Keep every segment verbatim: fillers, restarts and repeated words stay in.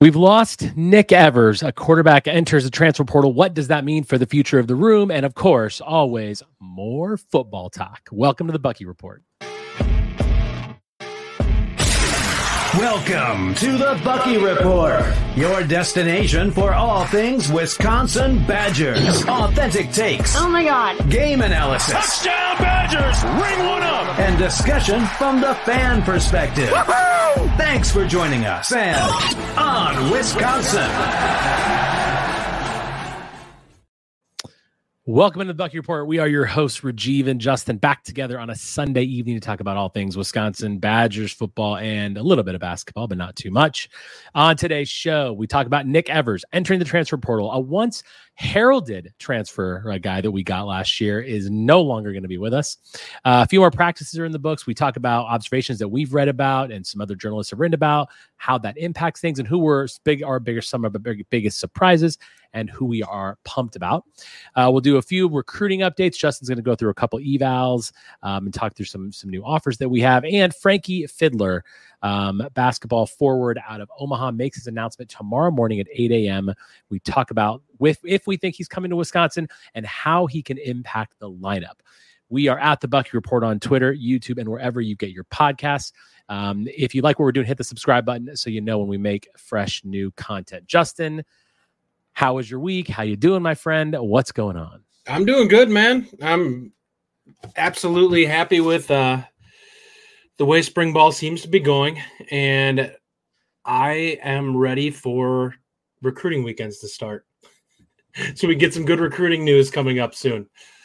We've lost Nick Evers. A quarterback enters the transfer portal. What does that mean for the future of the room? And of course, always more football talk. Welcome to the Bucky Report. Welcome to the Bucky Report, your destination for all things Wisconsin Badgers. Authentic takes. Oh my God. Game analysis. Touchdown Badgers! Ring one up! And discussion from the fan perspective. Woo-hoo! Thanks for joining us and on Wisconsin. Welcome into the Bucky Report. We are your hosts, Rajiv and Justin, back together on a Sunday evening to talk about all things Wisconsin Badgers football and a little bit of basketball, but not too much. On today's show, we talk about Nick Evers entering the transfer portal. A once heralded transfer a guy that we got last year is no longer going to be with us. Uh, a few more practices are in the books. We talk about observations that we've read about and some other journalists have written about, how that impacts things and who were big, our bigger, some of our biggest surprises and who we are pumped about. Uh, we'll do a few recruiting updates. Justin's going to go through a couple evals um, and talk through some, some new offers that we have. And Frankie Fiddler, um, basketball forward out of Omaha, makes his announcement tomorrow morning at eight a.m. We talk about with, if we think he's coming to Wisconsin and how he can impact the lineup. We are at the Bucky Report on Twitter, YouTube, and wherever you get your podcasts. Um, if you like what we're doing, hit the subscribe button so you know when we make fresh new content. Justin, how was your week? How you doing, my friend? What's going on? I'm doing good, man. I'm absolutely happy with uh, the way spring ball seems to be going, and I am ready for recruiting weekends to start. So we get some good recruiting news coming up soon.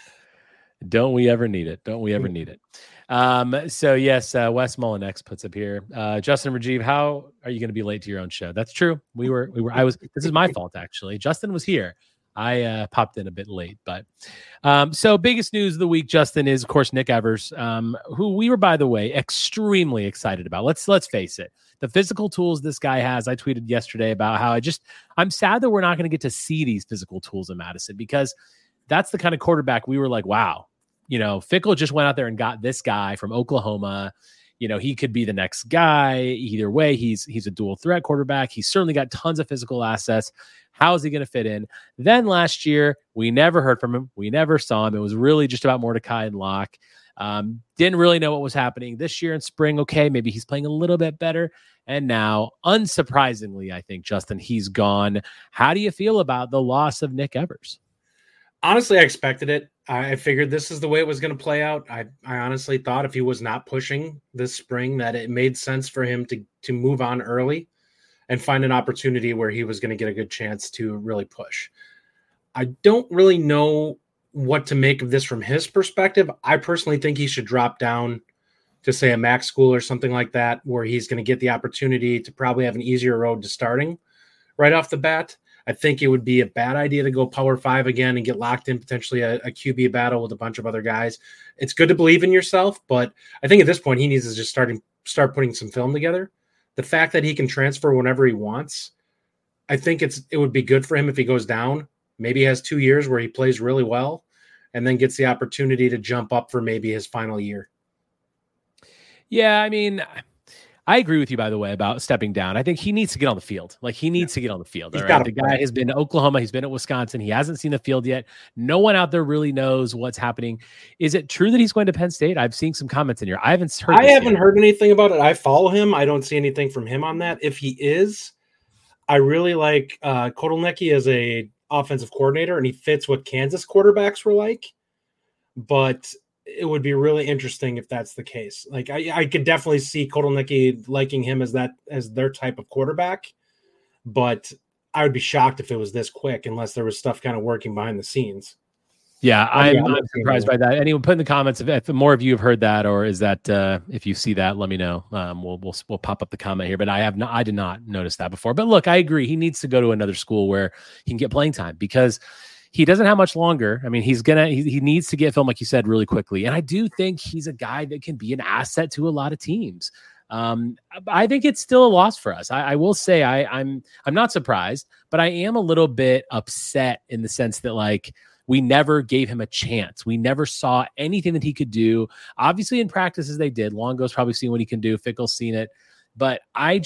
Don't we ever need it? Don't we ever need it? Um, so yes, uh, Wes Mullinex puts up here. Uh, Justin Rajiv, how are you going to be late to your own show? That's true. We were, we were, I was, this is my fault, actually. Justin was here. I uh, popped in a bit late, but um, so biggest news of the week, Justin, is of course, Nick Evers, um, who we were, by the way, extremely excited about. Let's, let's face it. The physical tools this guy has. I tweeted yesterday about how I just, I'm sad that we're not going to get to see these physical tools in Madison, because that's the kind of quarterback we were like, wow, you know, Fickell just went out there and got this guy from Oklahoma. You know, he could be the next guy. Either way, he's he's a dual threat quarterback. He's certainly got tons of physical assets. How is he going to fit in? Then last year, we never heard from him. We never saw him. It was really just about Mordecai and Locke. Um, didn't really know what was happening this year in spring. Okay, maybe he's playing a little bit better. And now, unsurprisingly, I think, Justin, he's gone. How do you feel about the loss of Nick Evers? Honestly, I expected it. I figured this is the way it was going to play out. I, I honestly thought if he was not pushing this spring, that it made sense for him to, to move on early and find an opportunity where he was going to get a good chance to really push. I don't really know what to make of this from his perspective. I personally think he should drop down to, say, a MAC school or something like that, where he's going to get the opportunity to probably have an easier road to starting right off the bat. I think it would be a bad idea to go Power Five again and get locked in potentially a, a Q B battle with a bunch of other guys. It's good to believe in yourself, but I think at this point he needs to just starting start putting some film together. The fact that he can transfer whenever he wants, I think it's it would be good for him if he goes down. Maybe he has two years where he plays really well and then gets the opportunity to jump up for maybe his final year. Yeah, I mean, I agree with you, by the way, about stepping down. I think he needs to get on the field. Like, he needs yeah. to get on the field. All right? The guy has been to Oklahoma. He's been at Wisconsin. He hasn't seen the field yet. No one out there really knows what's happening. Is it true that he's going to Penn State? I've seen some comments in here. I haven't heard. I haven't yet. heard anything about it. I follow him. I don't see anything from him on that. If he is, I really like uh, Kotelnicki as a offensive coordinator, and he fits what Kansas quarterbacks were like. But it would be really interesting if that's the case. Like, I, I could definitely see Kotelnicki liking him as that, as their type of quarterback, but I would be shocked if it was this quick unless there was stuff kind of working behind the scenes. Yeah, I'm, I'm, I'm surprised by that. Anyone put in the comments if, if more of you have heard that, or is that uh, if you see that, let me know. Um, we'll we'll we'll pop up the comment here. But I have not, I did not notice that before. But look, I agree. He needs to go to another school where he can get playing time, because he doesn't have much longer. I mean, he's gonna he, he needs to get film, like you said, really quickly. And I do think he's a guy that can be an asset to a lot of teams. Um, I think it's still a loss for us. I, I will say I, I'm I'm not surprised, but I am a little bit upset in the sense that, like, we never gave him a chance. We never saw anything that he could do. Obviously, in practices they did. Longo's probably seen what he can do. Fickell's seen it. But I just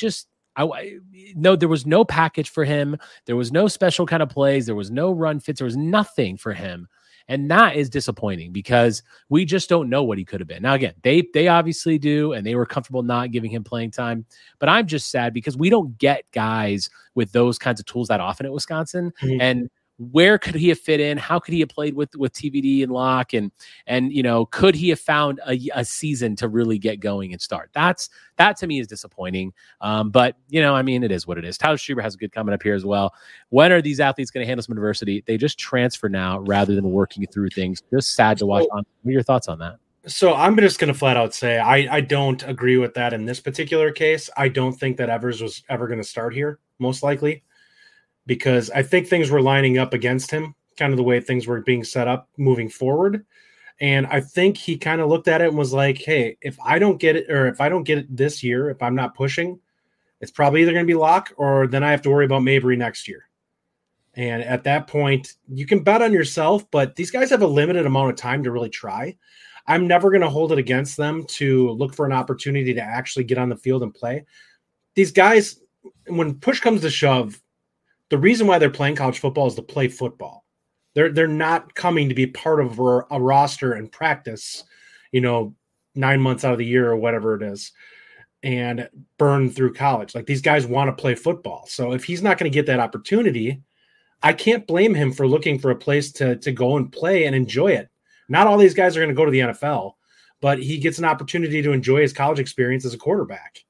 I, I no, there was no package for him. There was no special kind of plays. There was no run fits. There was nothing for him. And that is disappointing because we just don't know what he could have been. Now, again, they they obviously do, and they were comfortable not giving him playing time. But I'm just sad because we don't get guys with those kinds of tools that often at Wisconsin. Mm-hmm. And where could he have fit in? How could he have played with with T V D and Locke? And and you know, could he have found a, a season to really get going and start? That's that to me is disappointing. Um, but you know, I mean, it is what it is. Tyler Schreiber has a good comment up here as well. When are these athletes going to handle some adversity? They just transfer now rather than working through things. Just sad to watch. On. What are your thoughts on that? So I'm just going to flat out say I I don't agree with that in this particular case. I don't think that Evers was ever going to start here, most likely. Because I think things were lining up against him, kind of the way things were being set up moving forward. And I think he kind of looked at it and was like, hey, if I don't get it, or if I don't get it this year, if I'm not pushing, it's probably either going to be Locke or then I have to worry about Mabry next year. And at that point, you can bet on yourself, but these guys have a limited amount of time to really try. I'm never going to hold it against them to look for an opportunity to actually get on the field and play. These guys, when push comes to shove, the reason why they're playing college football is to play football. They're they're not coming to be part of a, a roster and practice, you know, nine months out of the year or whatever it is, and burn through college. Like these guys want to play football. So if he's not going to get that opportunity, I can't blame him for looking for a place to to go and play and enjoy it. Not all these guys are going to go to the N F L, but he gets an opportunity to enjoy his college experience as a quarterback.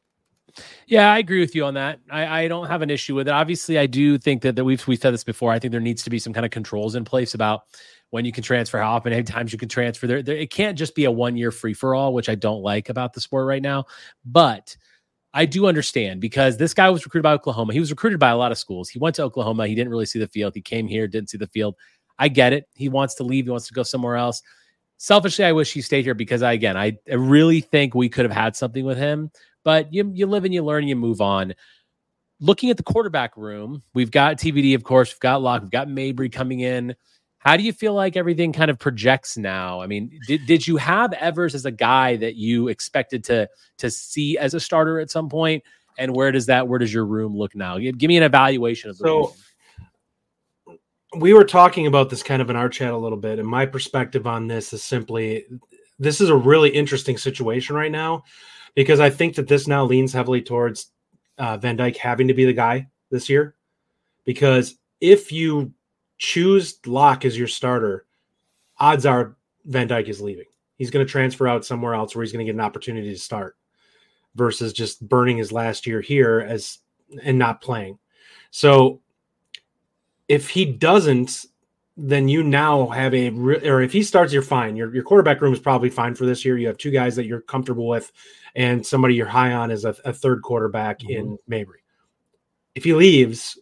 Yeah, I agree with you on that. I, I don't have an issue with it. Obviously, I do think that, that we've we've said this before. I think there needs to be some kind of controls in place about when you can transfer, how often, how many times you can transfer. There, there, it can't just be a one-year free-for-all, which I don't like about the sport right now. But I do understand because this guy was recruited by Oklahoma. He was recruited by a lot of schools. He went to Oklahoma. He didn't really see the field. He came here, didn't see the field. I get it. He wants to leave. He wants to go somewhere else. Selfishly, I wish he stayed here because, I, again, I, I really think we could have had something with him. But you you live and you learn and you move on. Looking at the quarterback room, we've got T V D, of course. We've got Locke. We've got Mabry coming in. How do you feel like everything kind of projects now? I mean, did, did you have Evers as a guy that you expected to, to see as a starter at some point? And where does that, where does your room look now? Give, give me an evaluation of the so, room. We were talking about this kind of in our chat a little bit. And my perspective on this is simply, this is a really interesting situation right now. Because I think that this now leans heavily towards uh, Van Dyke having to be the guy this year. Because if you choose Locke as your starter, odds are Van Dyke is leaving. He's going to transfer out somewhere else where he's going to get an opportunity to start versus just burning his last year here as and not playing. So if he doesn't, then you now have a, or if he starts, you're fine. Your your quarterback room is probably fine for this year. You have two guys that you're comfortable with and somebody you're high on as a, a third quarterback mm-hmm. in Mabry. If he leaves,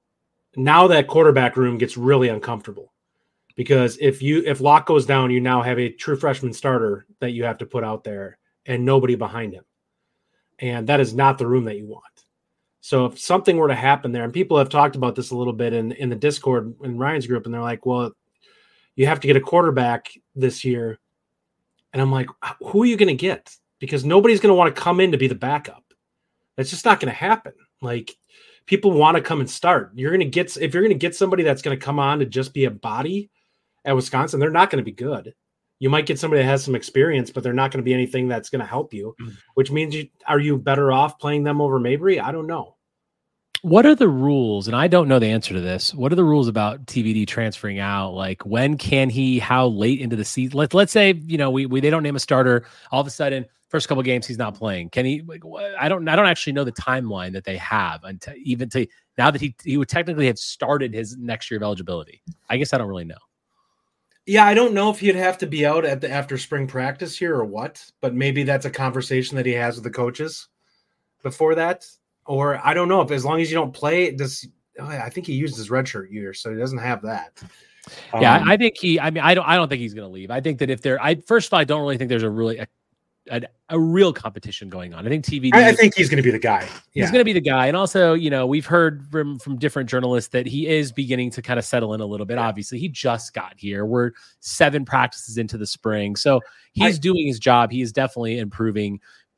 now that quarterback room gets really uncomfortable because if you, if Locke goes down, you now have a true freshman starter that you have to put out there and nobody behind him. And that is not the room that you want. So if something were to happen there, and people have talked about this a little bit in, in the Discord in Ryan's group, and they're like, well, you have to get a quarterback this year. And I'm like, who are you going to get? Because nobody's going to want to come in to be the backup. That's just not going to happen. Like people want to come and start. You're going to get, if you're going to get somebody that's going to come on to just be a body at Wisconsin, they're not going to be good. You might get somebody that has some experience, but they're not going to be anything that's going to help you, mm-hmm. which means you, are you better off playing them over Mabry? I don't know. What are the rules? And I don't know the answer to this. What are the rules about T V D transferring out? Like when can he, how late into the season? Let, let's say, you know, we, we, they don't name a starter. All of a sudden, first couple of games, he's not playing. Can he, like, I don't, I don't actually know the timeline that they have until even to now that he, he would technically have started his next year of eligibility. I guess I don't really know. Yeah, I don't know if he'd have to be out at the after spring practice here or what, but maybe that's a conversation that he has with the coaches before that. Or I don't know if as long as you don't play, does I think he used his redshirt year, so he doesn't have that. Yeah, um, I think he. I mean, I don't. I don't think he's going to leave. I think that if there, I first of all, I don't really think there's a really a, a, a real competition going on. I think T V D. I, I think he's going to be the guy. Yeah. He's going to be the guy, and also, you know, we've heard from from different journalists that he is beginning to kind of settle in a little bit. Yeah. Obviously, he just got here. We're seven practices into the spring, so he's I, doing his job. He is definitely improving.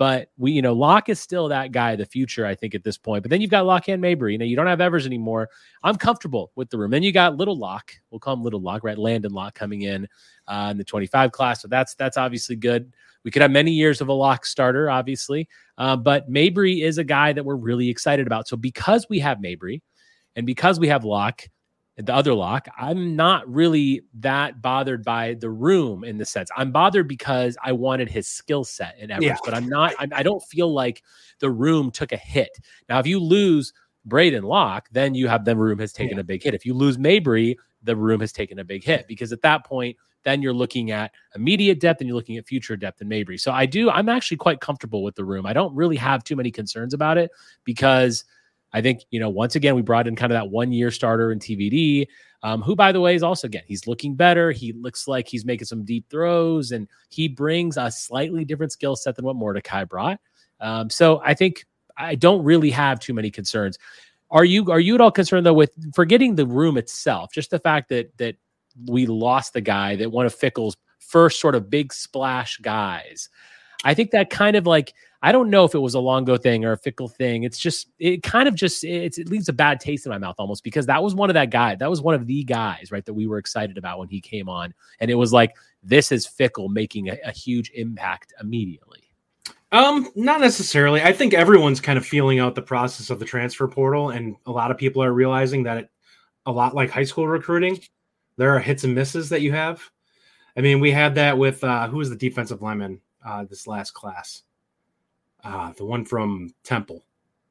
But we, you know, Locke is still that guy of the future, I think, at this point. But then you've got Locke and Mabry. You know, you don't have Evers anymore. I'm comfortable with the room. Then you got Little Locke. We'll call him Little Locke, right? Landon Locke coming in uh, in the twenty-five class. So that's that's obviously good. We could have many years of a Locke starter, obviously. Uh, but Mabry is a guy that we're really excited about. So because we have Mabry and because we have Locke, the other Locke, I'm not really that bothered by the room in the sense. I'm bothered because I wanted his skill set in Evers, yeah. but I'm not, I, I don't feel like the room took a hit. Now, if you lose Braden Locke, then you have the room has taken yeah. a big hit. If you lose Mabry, the room has taken a big hit because at that point, then you're looking at immediate depth and you're looking at future depth in Mabry. So I do, I'm actually quite comfortable with the room. I don't really have too many concerns about it because I think, you know, once again, we brought in kind of that one year starter in T V D, um, who, by the way, is also, again, he's looking better. He looks like he's making some deep throws and he brings a slightly different skill set than what Mordecai brought. Um, so I think I don't really have too many concerns. Are you, are you at all concerned though with forgetting the room itself? Just the fact that, that, we lost the guy that one of Fickell's first sort of big splash guys. I think that kind of like, I don't know if it was a Longo thing or a Fickell thing. It's just, it kind of just, it's, it leaves a bad taste in my mouth almost because that was one of that guy. That was one of the guys, right, that we were excited about when he came on. And it was like, this is Fickell making a, a huge impact immediately. Um, not necessarily. I think everyone's kind of feeling out the process of the transfer portal. And a lot of people are realizing that it, a lot like high school recruiting, there are hits and misses that you have. I mean, we had that with uh, who was the defensive lineman uh, this last class? Uh, the one from Temple.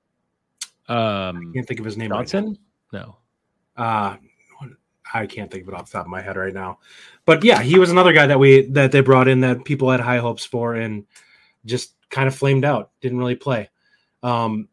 Um, I can't think of his name. Johnson? Right no. Uh, I can't think of it off the top of my head right now. But yeah, he was another guy that we that they brought in that people had high hopes for and just kind of flamed out. Didn't really play. Um,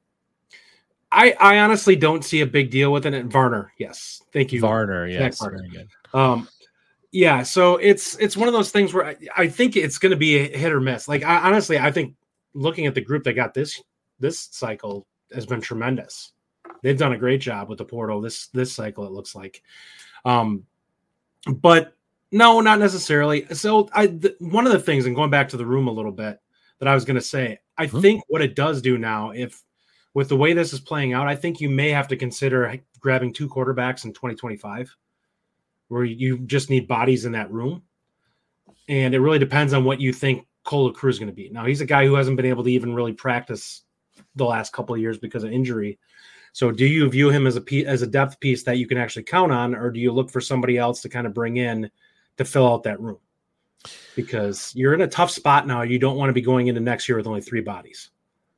I I honestly don't see a big deal with it. Varner, yes, thank you, Varner. Yes, Varner. very good. Um, yeah, so it's it's one of those things where I, I think it's going to be a hit or miss. Like I, honestly, I think looking at the group that got this this cycle has been tremendous. They've done a great job with the portal this this cycle. It looks like, um, but no, not necessarily. So I th- one of the things, and going back to the room a little bit, that I was going to say, I mm-hmm. think what it does do now, if with the way this is playing out, I think you may have to consider grabbing two quarterbacks in twenty twenty-five. Where you just need bodies in that room. And it really depends on what you think Cola Cruz is going to be. Now, he's a guy who hasn't been able to even really practice the last couple of years because of injury. So do you view him as a piece, as a depth piece that you can actually count on, or do you look for somebody else to kind of bring in to fill out that room? Because you're in a tough spot now. You don't want to be going into next year with only three bodies.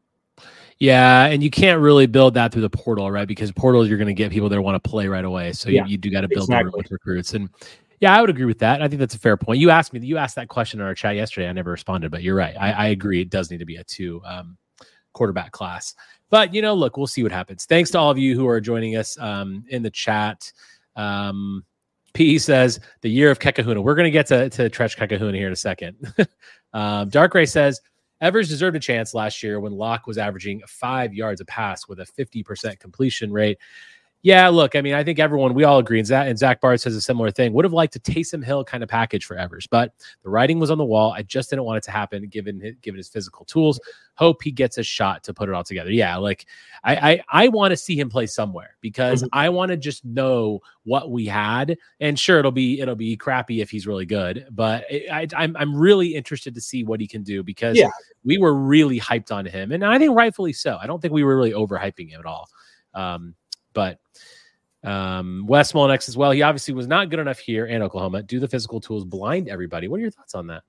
Yeah, and you can't really build that through the portal, right? Because portal, you're going to get people that want to play right away. So yeah, you, you do got to build exactly. the room with recruits. And yeah, I would agree with that. I think that's a fair point. You asked me, you asked that question in our chat yesterday. I never responded, but you're right. I, I agree. It does need to be a two um, quarterback class. But, you know, look, we'll see what happens. Thanks to all of you who are joining us um, in the chat. Um, P says the year of Kekahuna. We're going to get to, to Tresh Kekahuna here in a second. um, Dark Ray says, Evers deserved a chance last year when Locke was averaging five yards a pass with a fifty percent completion rate. Yeah, look, I mean, I think everyone, we all agree, and Zach, and Zach Bard says a similar thing, would have liked a Taysom Hill kind of package for Evers, but the writing was on the wall. I just didn't want it to happen given his, given his physical tools. Hope he gets a shot to put it all together. Yeah, like I I, I want to see him play somewhere because mm-hmm. I want to just know what we had. And sure, it'll be it'll be crappy if he's really good, but it, I, I'm I'm really interested to see what he can do because yeah. we were really hyped on him, and I think rightfully so. I don't think we were really overhyping him at all. Um, But um, Wes Molnex as well. He obviously was not good enough here in Oklahoma. Do the physical tools blind everybody? What are your thoughts on that?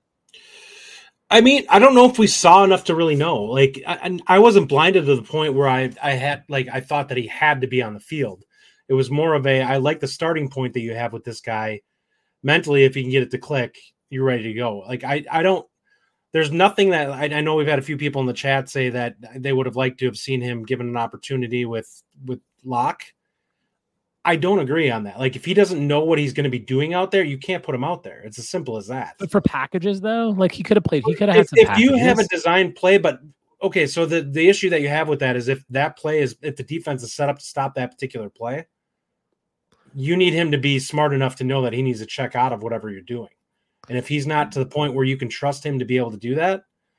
I mean, I don't know if we saw enough to really know. Like, I, I wasn't blinded to the point where I, I had, like, I thought that he had to be on the field. It was more of a, I like the starting point that you have with this guy. Mentally, if you can get it to click, you're ready to go. Like, I, I don't, there's nothing that, I, I know we've had a few people in the chat say that they would have liked to have seen him given an opportunity with, with Locke. I don't agree on that. Like, if he doesn't know what he's going to be doing out there, you can't put him out there. It's as simple as that. But for packages, though, like he could have played. He could have had if, some if packages. You have a designed play, but okay, so the, the issue that you have with that is if that play is, if the defense is set up to stop that particular play, you need him to be smart enough to know that he needs to check out of whatever you're doing. And if he's not to the point where you can trust him to be able to do that,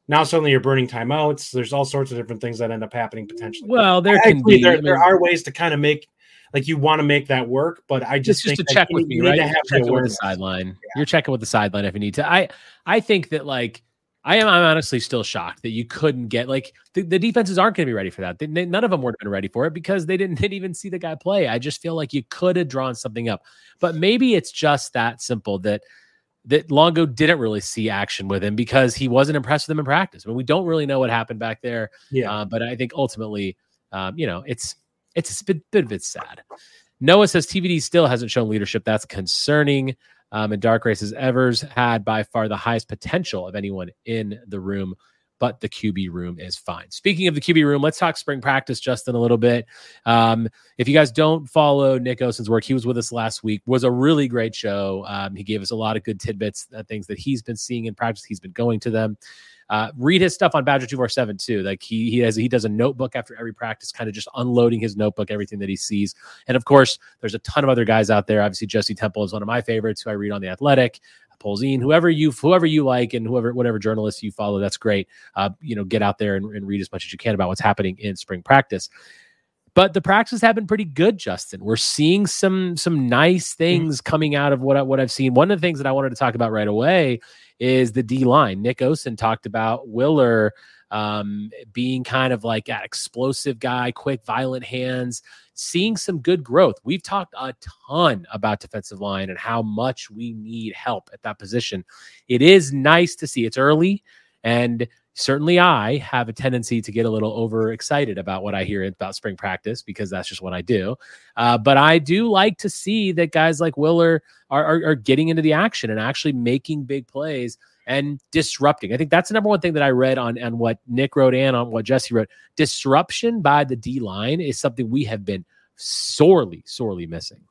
Now suddenly you're burning timeouts. There's all sorts of different things that end up happening potentially. Well, there I can agree, be. There, I mean, there are ways to kind of make, like you want to make that work, but I just just think to check with you, me, you right? need to have You're the checking with the awareness. sideline. Yeah. You're checking with the sideline if you need to. I I think that like I am. I'm honestly still shocked that you couldn't get like the, the defenses aren't going to be ready for that. They, they, none of them would have been ready for it because they didn't, didn't even see the guy play. I just feel like you could have drawn something up, but maybe it's just that simple that. that Longo didn't really see action with him because he wasn't impressed with him in practice. I mean, we don't really know what happened back there. Yeah. Uh, but I think ultimately, um, you know, it's it's a bit, bit, bit sad. Noah says T V D still hasn't shown leadership. That's concerning. Um, and Dark Races Evers had by far the highest potential of anyone in the room, but the Q B room is fine. Speaking of the Q B room, let's talk spring practice, Justin, a little bit. Um, if you guys don't follow Nick Osen's work, he was with us last week, was a really great show. Um, he gave us a lot of good tidbits, uh, things that he's been seeing in practice. He's been going to them. Uh, read his stuff on Badger two forty-seven too. Like he he has he does a notebook after every practice, kind of just unloading his notebook, everything that he sees. And of course, there's a ton of other guys out there. Obviously, Jesse Temple is one of my favorites, who I read on The Athletic. Polzine, whoever you whoever you like, and whoever whatever journalists you follow, that's great. Uh, you know, get out there and, and read as much as you can about what's happening in spring practice. But the practices have been pretty good, Justin. We're seeing some some nice things mm-hmm. coming out of what I, what I've seen. One of the things that I wanted to talk about right away is the D line. Nick Osen talked about Willer um, being kind of like an explosive guy, quick, violent hands, seeing some good growth. We've talked a ton about defensive line and how much we need help at that position. It is nice to see. It's early, and certainly I have a tendency to get a little overexcited about what I hear about spring practice because that's just what I do. Uh, but I do like to see that guys like Willer are, are, are getting into the action and actually making big plays and disrupting. I think that's the number one thing that I read on, on what Nick wrote and on what Jesse wrote. Disruption by the D-line is something we have been sorely, sorely missing.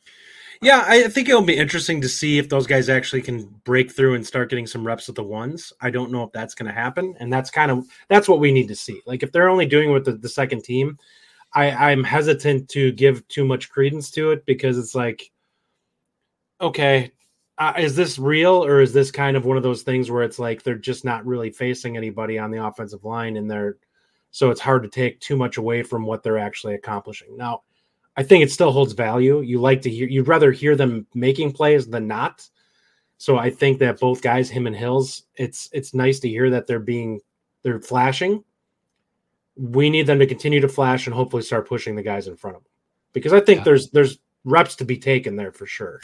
Yeah, I think it'll be interesting to see if those guys actually can break through and start getting some reps with the ones. I don't know if that's going to happen, and that's kind of that's what we need to see. Like if they're only doing it with the, the second team, I, I'm hesitant to give too much credence to it because it's like, okay, uh, is this real or is this kind of one of those things where it's like they're just not really facing anybody on the offensive line, and they're so it's hard to take too much away from what they're actually accomplishing. Now, I think it still holds value. You like to hear, you'd rather hear them making plays than not. So I think that both guys, him and Hills, it's it's nice to hear that they're being they're flashing. We need them to continue to flash and hopefully start pushing the guys in front of them, because I think yeah. there's there's reps to be taken there for sure.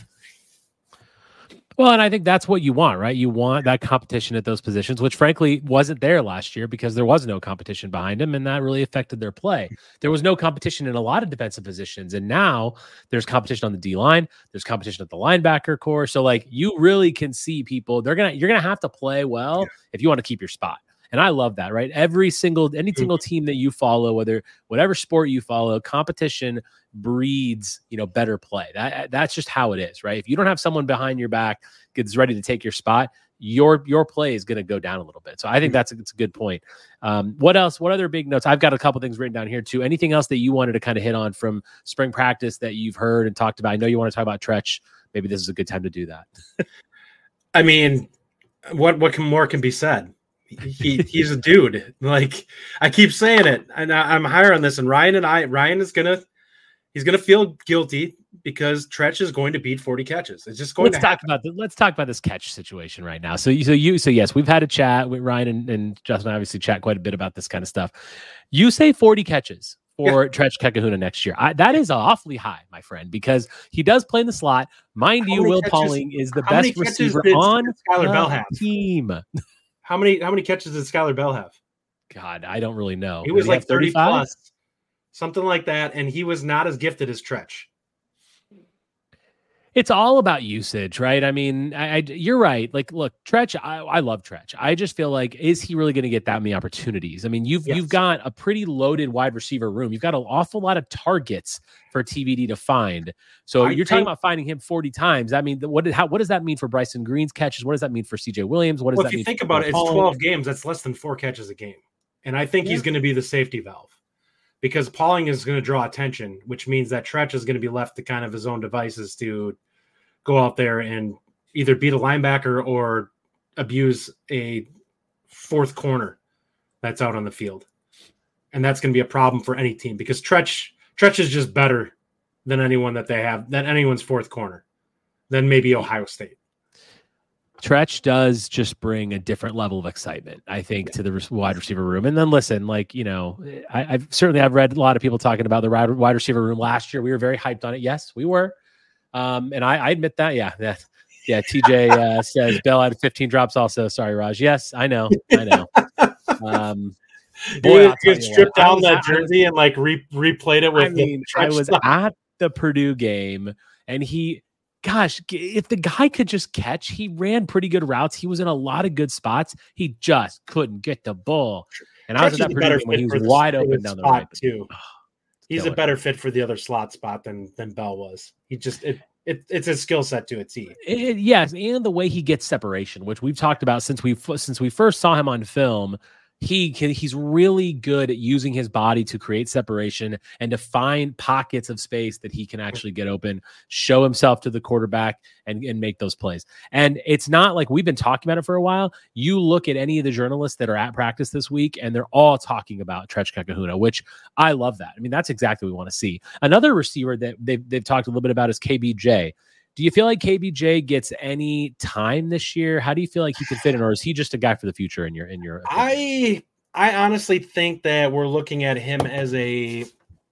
Well, and I think that's what you want, right? You want that competition at those positions, which frankly wasn't there last year because there was no competition behind him, and that really affected their play. There was no competition in a lot of defensive positions, and now there's competition on the D line. There's competition at the linebacker core. So, like, you really can see people. They're gonna you're gonna have to play well yeah. if you want to keep your spot. And I love that, right? Every single, any single team that you follow, whether whatever sport you follow, competition breeds, you know, better play. That that's just how it is, right? If you don't have someone behind your back that's ready to take your spot, your your play is going to go down a little bit. So I think that's a, that's a good point. Um, what else? What other big notes? I've got a couple things written down here too. Anything else that you wanted to kind of hit on from spring practice that you've heard and talked about? I know you want to talk about Tretch. Maybe this is a good time to do that. I mean, what what can, more can be said? he he's a dude. Like, I keep saying it, and I, I'm higher on this. And Ryan and I, Ryan is gonna he's gonna feel guilty because Tretch is going to beat forty catches. It's just going let's to talk happen. about the, let's talk about this catch situation right now. So you so you so yes, we've had a chat with Ryan and, and Justin. Obviously, chat quite a bit about this kind of stuff. You say forty catches for yeah. Tretch Kekahuna next year. I, that is awfully high, my friend, because he does play in the slot. Mind how you, Will catches, Pauling is the best receiver did, on did Skylar the Bell have? team. How many how many catches did Skylar Bell have? God, I don't really know. He was Did like he thirty plus, something like that, and he was not as gifted as Tretch. It's all about usage, right? I mean, I, I, you're right. Like, look, Tretch, I, I love Tretch. I just feel like, is he really going to get that many opportunities? I mean, you've yes. you've got a pretty loaded wide receiver room. You've got an awful lot of targets for T V D to find. So I you're think, talking about finding him forty times. I mean, what did how what does that mean for Bryson Green's catches? What does that mean for C J Williams? What does well, that if you mean? Think about it. It's twelve games. That's less than four catches a game, and I think yeah. he's going to be the safety valve. Because Pauling is going to draw attention, which means that Tretch is going to be left to kind of his own devices to go out there and either beat a linebacker or abuse a fourth corner that's out on the field. And that's going to be a problem for any team because Treach, Treach is just better than anyone that they have, than anyone's fourth corner, than maybe Ohio State. Treach does just bring a different level of excitement, I think, to the wide receiver room. And then listen, like, you know, I, I've certainly I've read a lot of people talking about the wide receiver room last year. We were very hyped on it. Yes, we were. Um, and I, I admit that. Yeah. That, yeah. T J uh, says Bell had fifteen drops also. Sorry, Raj. Yes, I know. I know. Um, boy, you could strip what, down was, that jersey was, and like re- replayed it with I mean, I was stuff. at the Purdue game and he, gosh, if the guy could just catch, he ran pretty good routes. He was in a lot of good spots. He just couldn't get the ball. And Treach I was at that Purdue game when he was wide open down the right. Too. Oh, He's a it. better fit for the other slot spot than than Bell was. He just it, it it's a skill set to a T. It, yes, and the way he gets separation, which we've talked about since we since we first saw him on film. He can, he's really good at using his body to create separation and to find pockets of space that he can actually get open, show himself to the quarterback and, and make those plays. And it's not like we've been talking about it for a while. You look at any of the journalists that are at practice this week and they're all talking about Treach Kahuna, which I love that. I mean, that's exactly what we want to see. Another receiver that they've, they've talked a little bit about is K B J. Do you feel like K B J gets any time this year? How do you feel like he could fit in, or is he just a guy for the future in your in your opinion? I I honestly think that we're looking at him as a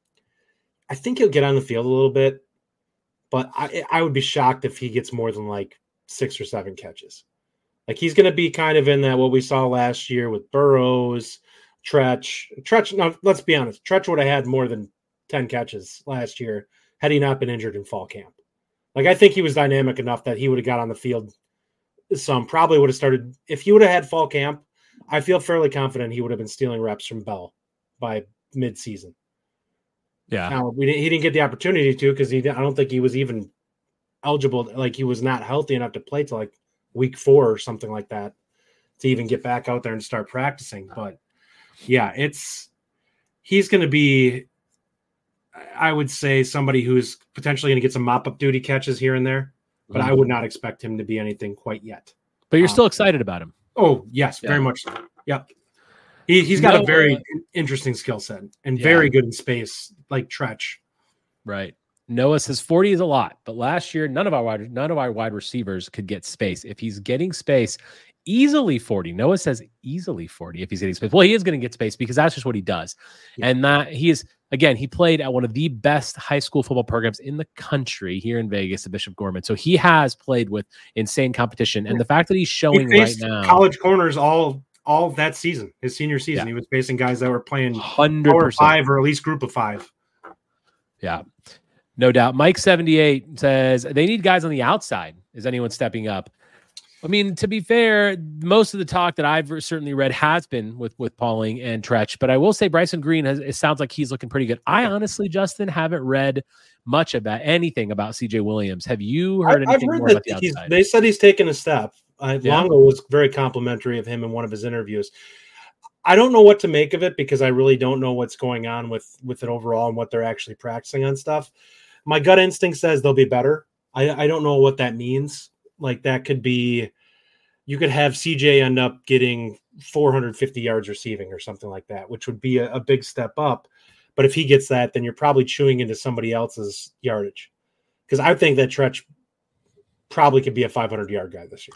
I think he'll get on the field a little bit, but I I would be shocked if he gets more than like six or seven catches. Like he's gonna be kind of in that what we saw last year with Burrows, Treach. Treach, now let's be honest, Treach would have had more than ten catches last year had he not been injured in fall camp. Like, I think he was dynamic enough that he would have got on the field some, probably would have started. If he would have had fall camp, I feel fairly confident he would have been stealing reps from Bell by mid-season. Yeah. Now, we didn't, he didn't get the opportunity to because he I don't think he was even eligible. Like, he was not healthy enough to play till like week four or something like that to even get back out there and start practicing. But, yeah, it's he's going to be – I would say somebody who's potentially going to get some mop-up duty catches here and there, but mm-hmm. I would not expect him to be anything quite yet. But you're um, still excited about him. Oh, yes, yeah. very much so. Yep. He, he's got no, a very uh, interesting skill set and yeah. very good in space, like Treach. Right. Noah says forty is a lot, but last year none of our wide none of our wide receivers could get space. If he's getting space, easily forty. Noah says easily forty if he's getting space. Well, he is going to get space because that's just what he does. Yeah. And that he is, again, he played at one of the best high school football programs in the country here in Vegas, the Bishop Gorman. So he has played with insane competition. And the fact that he's showing he right now college corners all all that season, his senior season, yeah. he was facing guys that were playing one hundred percent five or at least group of five. Yeah. No doubt. Mike seventy-eight says they need guys on the outside. Is anyone stepping up? I mean, to be fair, most of the talk that I've certainly read has been with, with Pauling and Treach, but I will say Bryson Green has, it sounds like he's looking pretty good. I honestly, Justin, haven't read much about anything about C J Williams. Have you heard anything heard more about the he's, outside? They said he's taken a step. Uh, yeah. Longo was very complimentary of him in one of his interviews. I don't know what to make of it because I really don't know what's going on with, with it overall and what they're actually practicing on stuff. My gut instinct says they'll be better. I, I don't know what that means. Like that could be, you could have C J end up getting four hundred fifty yards receiving or something like that, which would be a, a big step up. But if he gets that, then you're probably chewing into somebody else's yardage. Because I think that Treach probably could be a five hundred yard guy this year.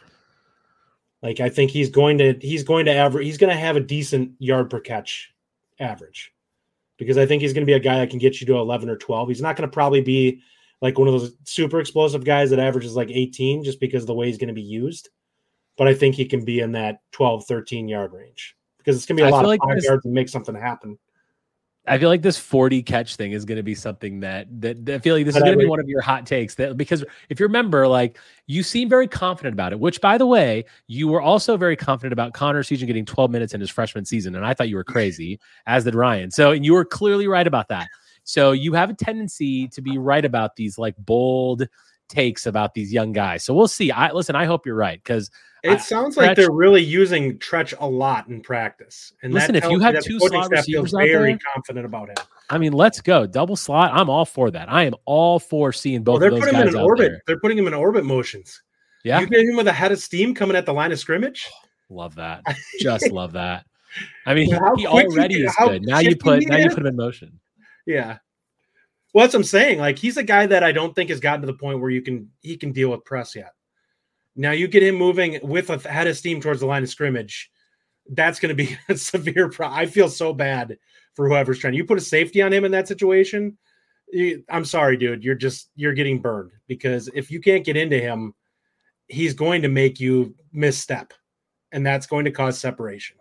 Like I think he's going to he's going to average he's going to have a decent yard per catch average. Because I think he's going to be a guy that can get you to eleven or twelve. He's not going to probably be like one of those super explosive guys that averages like eighteen just because of the way he's going to be used. But I think he can be in that twelve, thirteen yard range because it's going to be a I lot of like five this, yards to make something happen. I feel like this forty catch thing is going to be something that, that, that I feel like this but is going to be one of your hot takes that, because if you remember, like you seem very confident about it, which by the way, you were also very confident about Connor Season getting twelve minutes in his freshman season. And I thought you were crazy, as did Ryan. So, and you were clearly right about that. So you have a tendency to be right about these like bold takes about these young guys. So we'll see. I listen, I hope you're right. Cause it I, sounds Treach, like they're really using Treach a lot in practice. And listen, that if you have two slot receivers out very there, confident about him. I mean, let's go double slot. I'm all for that. I am all for seeing both well, of those guys him in an out orbit. there. They're putting him in orbit motions. Yeah. You get him with a head of steam coming at the line of scrimmage. Love that. Just love that. I mean, How he, he quick already he- is how good. Now you shifty put he now you is. put him in motion. Yeah. Well, that's what I'm saying. Like, he's a guy that I don't think has gotten to the point where you can he can deal with press yet. Now you get him moving with a head of steam towards the line of scrimmage. That's going to be a severe problem. I feel so bad for whoever's trying. You put a safety on him in that situation. You, I'm sorry, dude. You're just you're getting burned, because if you can't get into him, he's going to make you misstep, and that's going to cause separation.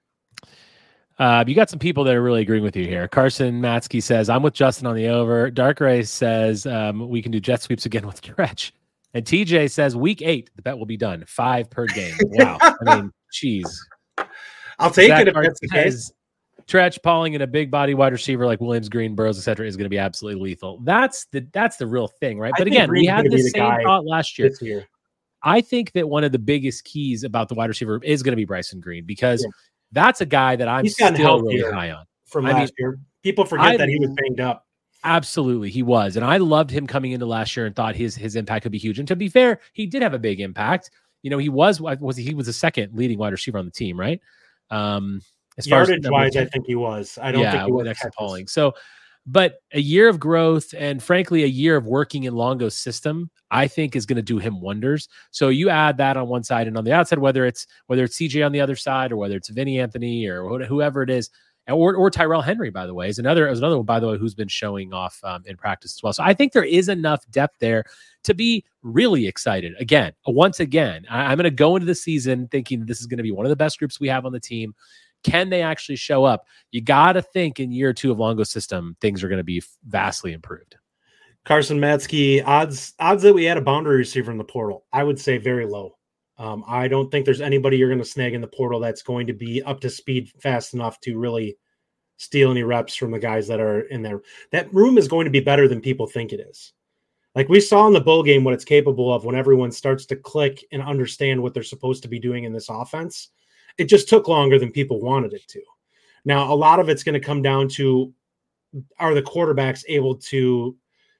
Uh, you got some people that are really agreeing with you here. Carson Matsky says, I'm with Justin on the over. Dark Ray says, um, we can do jet sweeps again with Tretch. And T J says, week eight, the bet will be done. Five per game. Wow. I mean, geez. I'll take Zach it if Hart that's the case. says, Tretch, Pauling, and a big body wide receiver like Williams, Green, Burrows, et cetera, is going to be absolutely lethal. That's the that's the real thing, right? I But think again, we Green's had gonna the be the same guy thought last year. This year. I think that one of the biggest keys about the wide receiver is going to be Bryson Green, because Yeah. that's a guy that I'm He's gotten still really healthier high on. From I last mean, year, people forget I- that he was banged up. Absolutely, he was, and I loved him coming into last year and thought his his impact could be huge. And to be fair, he did have a big impact. You know, he was was he was the second leading wide receiver on the team, right? Um, as far Yardage as wise, I think he was. I don't yeah, think he was next to catches. Pauling. So, but a year of growth and frankly a year of working in Longo's system, I think is going to do him wonders. So you add that on one side, and on the outside, whether it's whether it's C J on the other side, or whether it's Vinny Anthony or wh- whoever it is, or or Tyrell Henry, by the way, is another is another one, by the way, who's been showing off um, in practice as well. So I think there is enough depth there to be really excited. Again, once again, I, I'm going to go into the season thinking this is going to be one of the best groups we have on the team. Can they actually show up? You got to think in year two of Longo's system, things are going to be vastly improved. Carson Matsky, odds odds that we had a boundary receiver in the portal, I would say very low. Um, I don't think there's anybody you're going to snag in the portal that's going to be up to speed fast enough to really steal any reps from the guys that are in there. That room is going to be better than people think it is. Like we saw in the bowl game what it's capable of when everyone starts to click and understand what they're supposed to be doing in this offense. It just took longer than people wanted it to. Now, a lot of it's going to come down to, are the quarterbacks able to,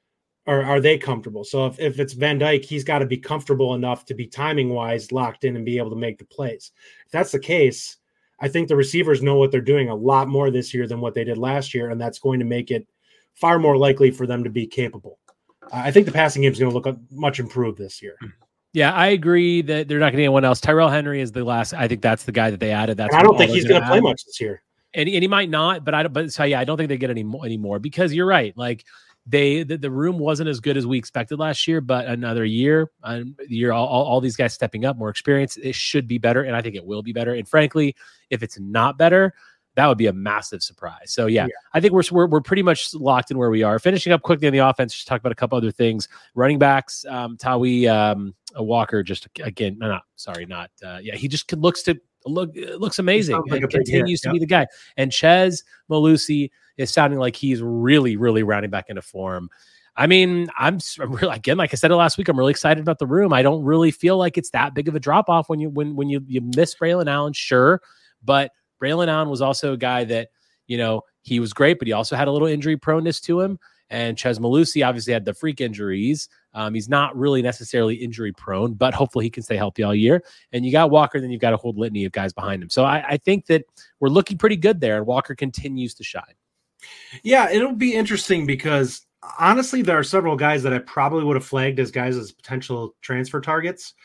or are they comfortable? So if, if it's Van Dyke, he's got to be comfortable enough to be timing wise locked in and be able to make the plays. If that's the case, I think the receivers know what they're doing a lot more this year than what they did last year. And that's going to make it far more likely for them to be capable. I think the passing game is going to look much improved this year. Yeah, I agree that they're not going to get anyone else. Tyrell Henry is the last. I think that's the guy that they added. That's And I don't all think they're he's going to play add. much this year. and, and he might not, but I don't. But so yeah, I don't think they get any more anymore, because you're right. Like they, the, the room wasn't as good as we expected last year, but another year, uh, year, all, all, all these guys stepping up, more experience, it should be better, and I think it will be better. And frankly, if it's not better, that would be a massive surprise. So yeah, yeah. I think we're, we're we're pretty much locked in where we are. Finishing up quickly on the offense, just talk about a couple other things. Running backs, um, Tawi um, Walker, just again, no, not sorry, not uh, yeah. He just looks to look looks amazing like and continues to yep. be the guy. And Chez Malusi is sounding like he's really, really rounding back into form. I mean, I'm, I'm really, again, like I said it last week, I'm really excited about the room. I don't really feel like it's that big of a drop off when you when when you you miss Braylon Allen, sure, but Braylon Allen was also a guy that, you know, he was great, but he also had a little injury proneness to him. And Chez Malusi obviously had the freak injuries. Um, he's not really necessarily injury prone, but hopefully he can stay healthy all year. And you got Walker, then you've got a whole litany of guys behind him. So I, I think that we're looking pretty good there, and Walker continues to shine. Yeah, it'll be interesting because honestly, there are several guys that I probably would have flagged as guys as potential transfer targets.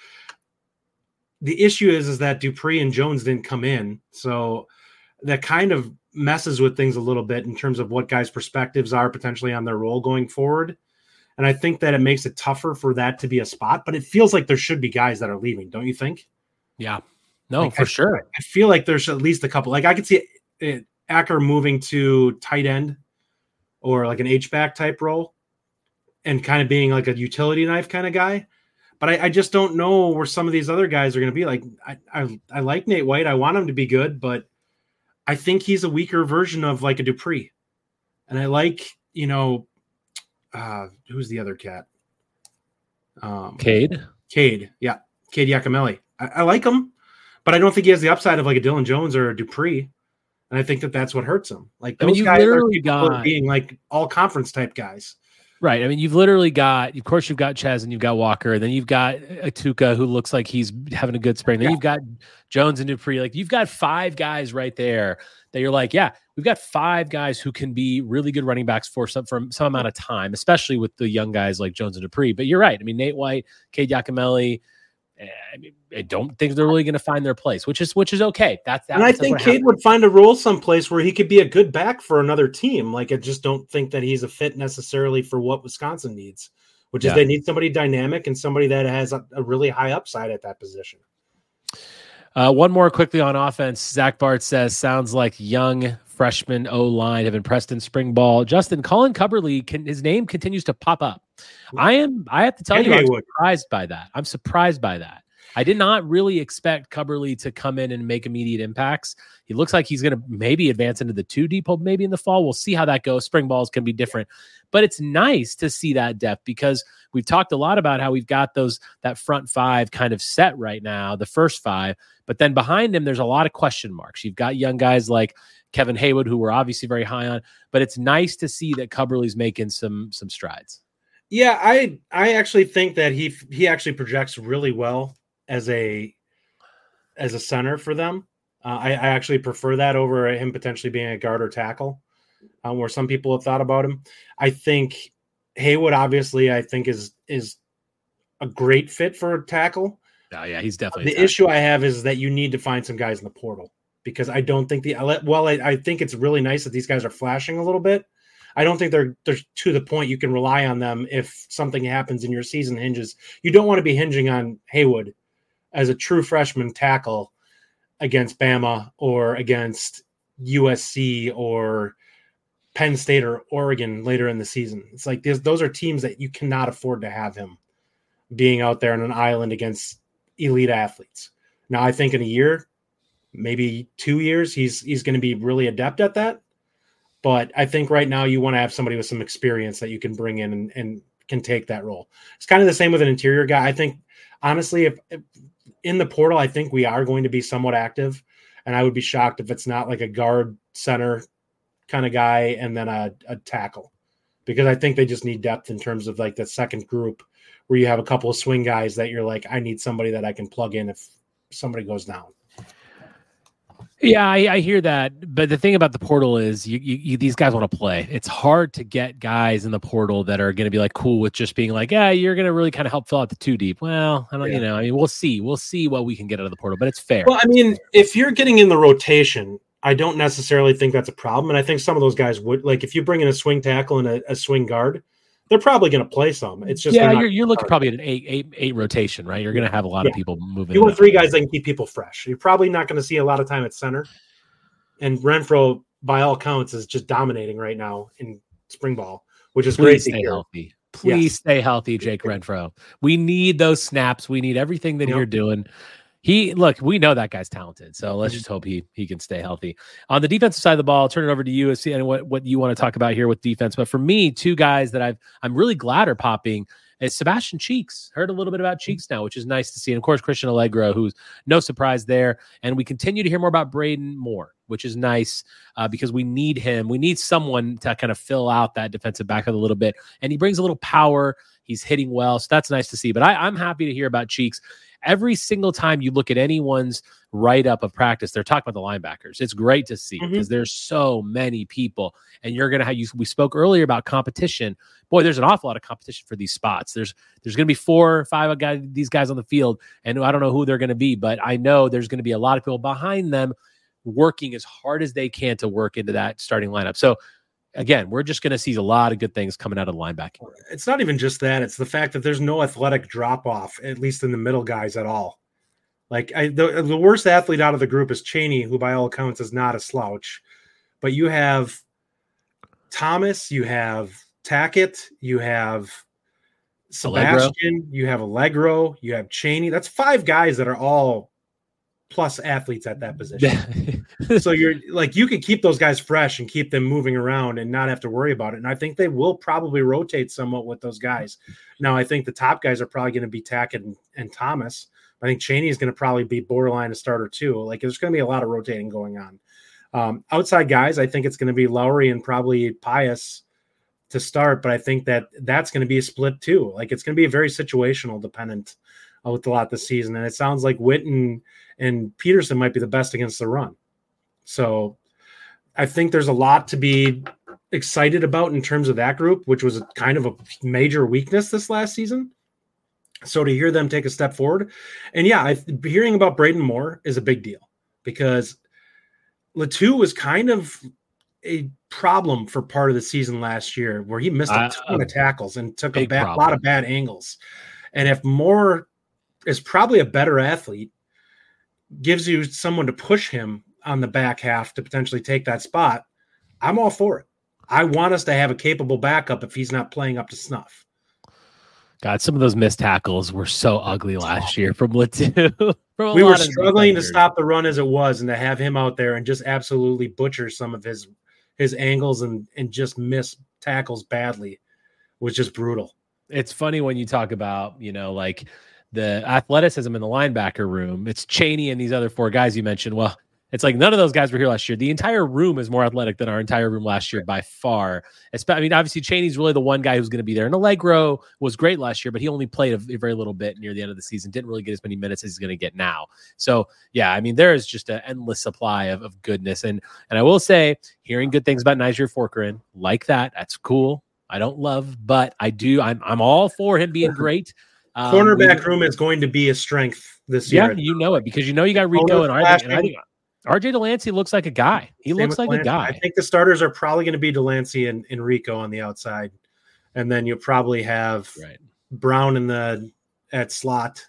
The issue is, is that Dupree and Jones didn't come in. So that kind of messes with things a little bit in terms of what guys' perspectives are potentially on their role going forward. And I think that it makes it tougher for that to be a spot, but it feels like there should be guys that are leaving. Don't you think? Yeah, no, like for I, sure. I feel like there's at least a couple, like I could see it, Acker moving to tight end or like an H-back type role and kind of being like a utility knife kind of guy. But I, I just don't know where some of these other guys are going to be. Like, I, I I like Nate White. I want him to be good, but I think he's a weaker version of like a Dupree. And I like, you know, uh, who's the other cat? Um, Cade. Cade, yeah. Cade Yakimelli. I, I like him, but I don't think he has the upside of like a Dylan Jones or a Dupree. And I think that that's what hurts him. Like those I mean, you guys are got... being like all conference type guys. Right. I mean, you've literally got, of course, you've got Ches and you've got Walker, and then you've got Atuka, who looks like he's having a good spring. Then yeah. you've got Jones and Dupree. Like, you've got five guys right there that you're like, yeah, we've got five guys who can be really good running backs for some for some amount of time, especially with the young guys like Jones and Dupree. But you're right. I mean, Nate White, Cade Yakimelli, I mean, I don't think they're really going to find their place, which is which is okay. That's that, and I think Cade would find a role someplace where he could be a good back for another team. Like, I just don't think that he's a fit necessarily for what Wisconsin needs, which yeah. is they need somebody dynamic and somebody that has a, a really high upside at that position. Uh, one more quickly on offense. Zach Bart says, sounds like young freshman O-line have impressed in spring ball. Justin, Colin Cubberly, can, his name continues to pop up. I am. I have to tell and you, I'm would. surprised by that. I'm surprised by that. I did not really expect Cubberly to come in and make immediate impacts. He looks like he's going to maybe advance into the two deep, maybe in the fall. We'll see how that goes. Spring balls can be different, but it's nice to see that depth because we've talked a lot about how we've got those, that front five kind of set right now, the first five, but then behind him, there's a lot of question marks. You've got young guys like Kevin Haywood, who we're obviously very high on, but it's nice to see that Cubberly's making some, some strides. Yeah. I, I actually think that he, he actually projects really well as a as a center for them. Uh, I, I actually prefer that over him potentially being a guard or tackle, um, where some people have thought about him. I think Haywood, obviously, I think is is a great fit for a tackle. Oh, yeah, he's definitely the issue I have is that you need to find some guys in the portal because I don't think the well, I, I think it's really nice that these guys are flashing a little bit. I don't think they're they're to the point you can rely on them if something happens and your season hinges. You don't want to be hinging on Haywood as a true freshman tackle against Bama or against U S C or Penn State or Oregon later in the season. It's like those are teams that you cannot afford to have him being out there on an island against elite athletes. Now, I think in a year, maybe two years, he's he's going to be really adept at that. But I think right now you want to have somebody with some experience that you can bring in and, and can take that role. It's kind of the same with an interior guy. I think, honestly, if, if in the portal, I think we are going to be somewhat active, and I would be shocked if it's not like a guard center kind of guy and then a, a tackle, because I think they just need depth in terms of like the second group where you have a couple of swing guys that you're like, I need somebody that I can plug in if somebody goes down. Yeah, I, I hear that. But the thing about the portal is you, you, you these guys want to play. It's hard to get guys in the portal that are going to be like cool with just being like, yeah, you're going to really kind of help fill out the two deep. Well, I don't, yeah. you know, I mean, we'll see. We'll see what we can get out of the portal, but it's fair. Well, I mean, if you're getting in the rotation, I don't necessarily think that's a problem. And I think some of those guys would, like, if you bring in a swing tackle and a, a swing guard, they're probably going to play some. It's just yeah, you're, you're looking probably at an eight, eight, eight rotation, right? You're going to have a lot yeah. of people moving. You want three guys that can keep people fresh. You're probably not going to see a lot of time at center. And Renfro, by all counts, is just dominating right now in spring ball, which is Please great stay to hear. Healthy. Please yes. stay healthy, Jake Renfro. We need those snaps. We need everything that yep. you're doing. He look, we know that guy's talented, so let's just hope he he can stay healthy. On the defensive side of the ball, I'll turn it over to you and see what, what you want to talk about here with defense. But for me, two guys that I've I'm really glad are popping is Sebastian Cheeks. Heard a little bit about Cheeks now, which is nice to see. And of course, Christian Allegro, who's no surprise there. And we continue to hear more about Braden Moore, which is nice uh, because we need him. We need someone to kind of fill out that defensive backfield a little bit. And he brings a little power. He's hitting well. So that's nice to see. But I, I'm happy to hear about Cheeks. Every single time you look at anyone's write-up of practice, they're talking about the linebackers. It's great to see because mm-hmm. there's so many people. And you're going to have, you, we spoke earlier about competition. Boy, there's an awful lot of competition for these spots. There's there's going to be four or five guys, these guys on the field, and I don't know who they're going to be, but I know there's going to be a lot of people behind them working as hard as they can to work into that starting lineup. So, again, we're just going to see a lot of good things coming out of the linebacking. It's not even just that. It's the fact that there's no athletic drop-off, at least in the middle guys at all. Like, I, the, the worst athlete out of the group is Chaney, who by all accounts is not a slouch. But you have Thomas, you have Tackett, you have Sebastian, Allegro. You have Allegro, you have Chaney. That's five guys that are all plus athletes at that position. So you're like, you could keep those guys fresh and keep them moving around and not have to worry about it. And I think they will probably rotate somewhat with those guys. Now, I think the top guys are probably going to be Tackett and, and Thomas. I think Chaney is going to probably be borderline a starter too. Like, there's going to be a lot of rotating going on. Um, outside guys, I think it's going to be Lowry and probably Pius to start, but I think that that's going to be a split too. Like it's going to be a very situational dependent uh, with a lot this season. And it sounds like Witt and, and Peterson might be the best against the run. So I think there's a lot to be excited about in terms of that group, which was a kind of a major weakness this last season. So to hear them take a step forward, and yeah, I, hearing about Braden Moore is a big deal because Latu was kind of a problem for part of the season last year where he missed a uh, ton of tackles and took a bad, lot of bad angles. And if Moore is probably a better athlete, gives you someone to push him on the back half to potentially take that spot, I'm all for it. I want us to have a capable backup if he's not playing up to snuff. God, some of those missed tackles were so ugly last year from Latu. from we were struggling to stop the run as it was, and to have him out there and just absolutely butcher some of his his angles and and just miss tackles badly was just brutal. It's funny when you talk about, you know, like the athleticism in the linebacker room. It's Chaney and these other four guys you mentioned. Well, it's like none of those guys were here last year. The entire room is more athletic than our entire room last year by far. I mean, obviously, Chaney's really the one guy who's going to be there. And Allegro was great last year, but he only played a, a very little bit near the end of the season. Didn't really get as many minutes as he's going to get now. So, yeah, I mean, there is just an endless supply of, of goodness. And and I will say, hearing good things about Niger Forkerin, like that, that's cool. I don't love, but I do. I'm, I'm all for him being great. Um, Cornerback room is going to be a strength this year. Yeah, you know it because you know you got Rico and I think R J Delancey looks like a guy. He Same looks like Delancey. a guy. I think the starters are probably going to be Delancey and, and Rico on the outside. And then you'll probably have right. Brown in the at slot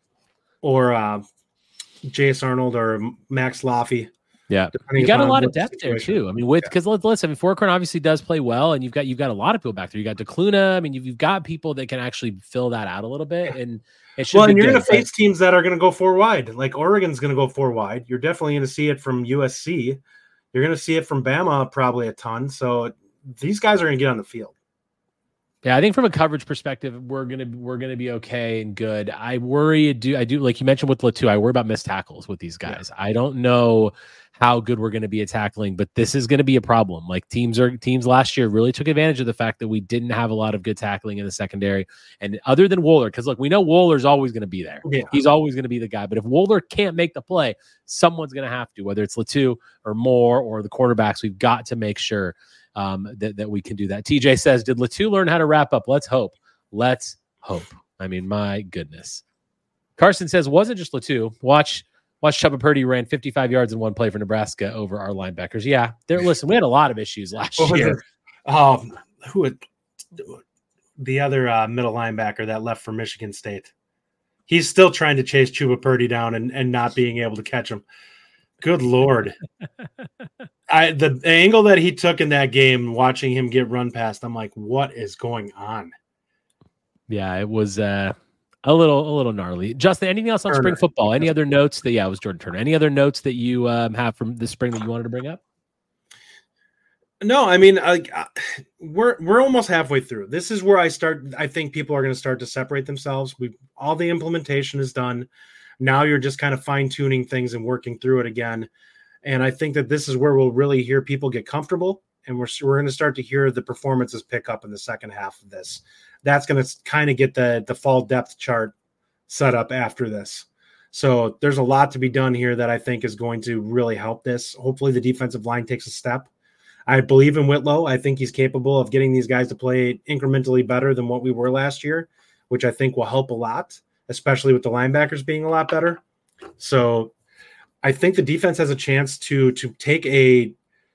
or uh, Jace Arnold or Max Laffey. Yeah. You got a lot of depth there too. I mean, with because yeah. listen, I mean, Forkerin obviously does play well, and you've got you've got a lot of people back there. You got DeCluna. I mean, you've, you've got people that can actually fill that out a little bit. Yeah. And it should well, be and you're going to face teams that are going to go four wide. Like Oregon's going to go four wide. You're definitely going to see it from U S C. You're going to see it from Bama probably a ton. So these guys are going to get on the field. Yeah, I think from a coverage perspective, we're gonna we're gonna be okay and good. I worry, do I do like you mentioned with Latu, I worry about missed tackles with these guys. Yeah. I don't know how good we're going to be at tackling, but this is going to be a problem. Like teams are teams last year really took advantage of the fact that we didn't have a lot of good tackling in the secondary. And other than Wohler, because look, we know Wohler's always going to be there. Yeah. He's always going to be the guy. But if Wohler can't make the play, someone's going to have to, whether it's Latu or Moore or the cornerbacks. We've got to make sure um, that, that we can do that. T J says, did Latu learn how to wrap up? Let's hope. Let's hope. I mean, my goodness. Carson says, wasn't just Latu. Watch Watch Chubba Purdy ran fifty-five yards in one play for Nebraska over our linebackers. Yeah, there. Listen, we had a lot of issues last year. Um, who had the other uh, middle linebacker that left for Michigan State? He's still trying to chase Chubba Purdy down and, and not being able to catch him. Good Lord. I the angle that he took in that game, watching him get run past, I'm like, what is going on? Yeah, it was uh, a little a little gnarly. Justin, anything else on Turner. Spring football? Any other notes that, yeah, it was Jordan Turner. Any other notes that you um, have from the spring that you wanted to bring up? No, I mean, I, I, we're we're almost halfway through. This is where I start. I think people are going to start to separate themselves. We all the implementation is done. Now you're just kind of fine tuning things and working through it again. And I think that this is where we'll really hear people get comfortable, and we're we're going to start to hear the performances pick up in the second half of this. That's going to kind of get the the fall depth chart set up after this. So there's a lot to be done here that I think is going to really help this. Hopefully the defensive line takes a step. I believe in Whitlow. I think he's capable of getting these guys to play incrementally better than what we were last year, which I think will help a lot, especially with the linebackers being a lot better. So I think the defense has a chance to, to take a,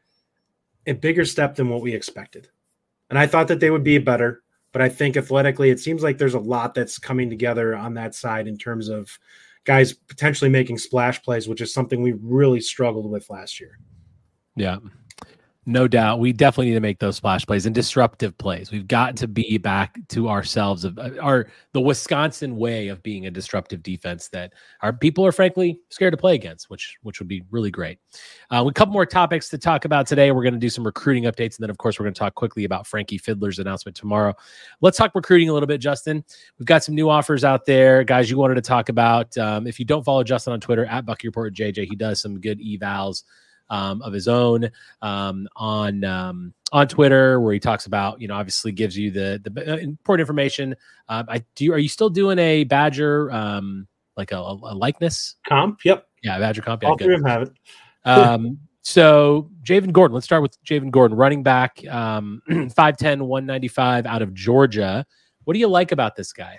a bigger step than what we expected. And I thought that they would be better, but I think athletically, it seems like there's a lot that's coming together on that side in terms of guys potentially making splash plays, which is something we really struggled with last year. Yeah. No doubt. We definitely need to make those splash plays and disruptive plays. We've got to be back to ourselves of our the Wisconsin way of being a disruptive defense that our people are frankly scared to play against, which which would be really great. Uh, a couple more topics to talk about today. We're going to do some recruiting updates, and then of course we're going to talk quickly about Frankie Fiddler's announcement tomorrow. Let's talk recruiting a little bit, Justin. We've got some new offers out there, guys. You wanted to talk about. Um, if you don't follow Justin on Twitter at Bucky Report J J, he does some good evals. um, of his own um, on um, on Twitter, where he talks about, you know, obviously gives you the the important information. Uh, I do. Are you still doing a Badger um, like a, a likeness comp? Yep. Yeah, Badger comp. Yeah, all good. three of them have it. um, so Javen Gordon. Let's start with Javen Gordon, running back, um, five ten, one ninety-five out of Georgia. What do you like about this guy?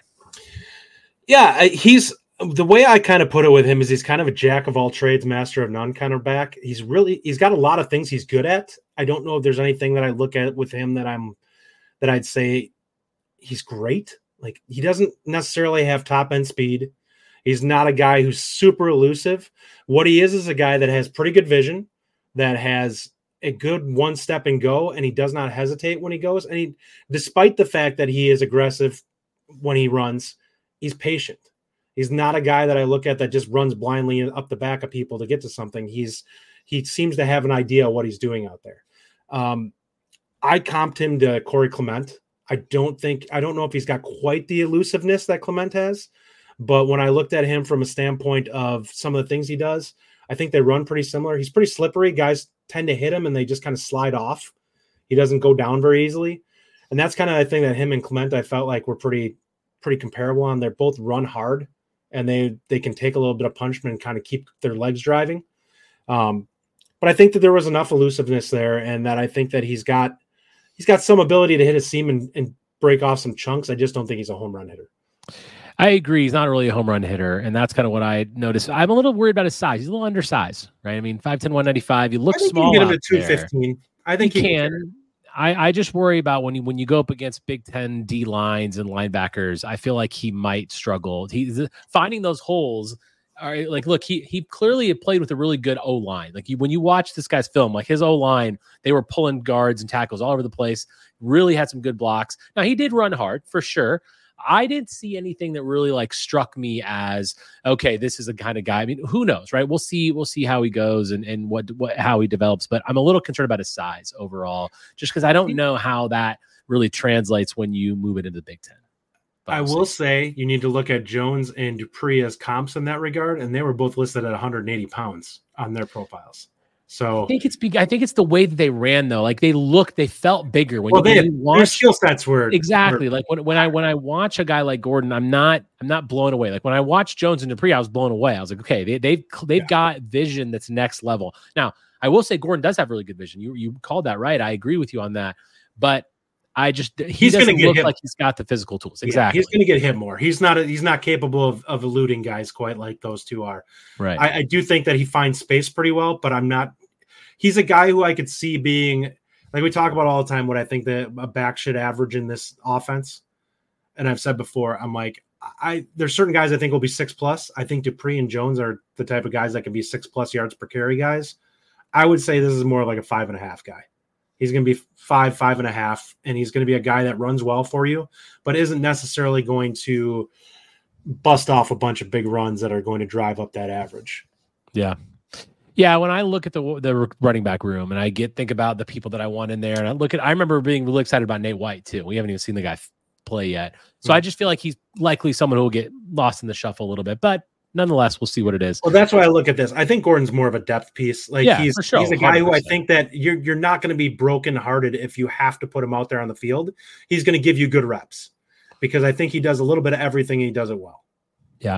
Yeah, he's the way I kind of put it with him is he's kind of a jack of all trades, master of none kind of back. He's really he's got a lot of things he's good at. I don't know if there's anything that I look at with him that I'm that I'd say he's great. Like, he doesn't necessarily have top end speed. He's not a guy who's super elusive. What he is is a guy that has pretty good vision, that has a good one step and go, and he does not hesitate when he goes. And he, despite the fact that he is aggressive when he runs, he's patient. He's not a guy that I look at that just runs blindly up the back of people to get to something. He's he seems to have an idea of what he's doing out there. Um, I comped him to Corey Clement. I don't think I don't know if he's got quite the elusiveness that Clement has, but when I looked at him from a standpoint of some of the things he does, I think they run pretty similar. He's pretty slippery. Guys tend to hit him and they just kind of slide off. He doesn't go down very easily. And that's kind of the thing that him and Clement, I felt like were pretty, pretty comparable on. They're both run hard and they, they can take a little bit of punishment and kind of keep their legs driving. Um, but I think that there was enough elusiveness there, and that I think that he's got, he's got some ability to hit a seam and, and break off some chunks. I just don't think he's a home run hitter. I agree. He's not really a home run hitter, and that's kind of what I noticed. I'm a little worried about his size. He's a little undersized, right? I mean, five ten, one ninety-five. You look I think small. You can get him out to two fifteen. there. I think he, he can. can. I, I just worry about when you when you go up against Big Ten D lines and linebackers. I feel like he might struggle. He's finding those holes. All right, like, look, he he clearly had played with a really good O line. Like, you, when you watch this guy's film, like his O line, they were pulling guards and tackles all over the place. Really had some good blocks. Now, he did run hard for sure. I didn't see anything that really like struck me as, okay, this is the kind of guy. I mean, who knows, right? We'll see. We'll see how he goes and, and what, what, how he develops. But I'm a little concerned about his size overall, just because I don't know how that really translates when you move it into the Big Ten. I will say you need to look at Jones and Dupree as comps in that regard, and they were both listed at one hundred eighty pounds on their profiles. So I think it's I think it's the way that they ran, though. Like, they looked, they felt bigger when well, you, they, when you watch, their skill sets were exactly were, like when, when I when I watch a guy like Gordon, I'm not I'm not blown away. Like when I watched Jones and Dupree, I was blown away. I was like, okay, they, they've they've yeah. got vision that's next level. Now, I will say Gordon does have really good vision. You you called that right. I agree with you on that, but I just he he's doesn't gonna get look hit. like he's got the physical tools. Exactly. Yeah, he's going to get hit more. He's not a, he's not capable of, of eluding guys quite like those two are. Right. I, I do think that he finds space pretty well, but I'm not. He's a guy who I could see being like we talk about all the time. What I think that a back should average in this offense, and I've said before, I'm like I there's certain guys I think will be six plus. I think Dupree and Jones are the type of guys that can be six plus yards per carry guys. I would say this is more like a five and a half guy. He's going to be five, five and a half, and he's going to be a guy that runs well for you, but isn't necessarily going to bust off a bunch of big runs that are going to drive up that average. Yeah. Yeah. When I look at the the running back room and I get think about the people that I want in there, and I look at, I remember being really excited about Nate White too. We haven't even seen the guy play yet. So mm-hmm. I just feel like he's likely someone who will get lost in the shuffle a little bit, but nonetheless, we'll see what it is. Well, that's why I look at this. I think Gordon's more of a depth piece. Like yeah, he's, for sure. he's a guy one hundred percent. Who I think that you're you're not going to be brokenhearted if you have to put him out there on the field. He's going to give you good reps because I think he does a little bit of everything and he does it well. Yeah.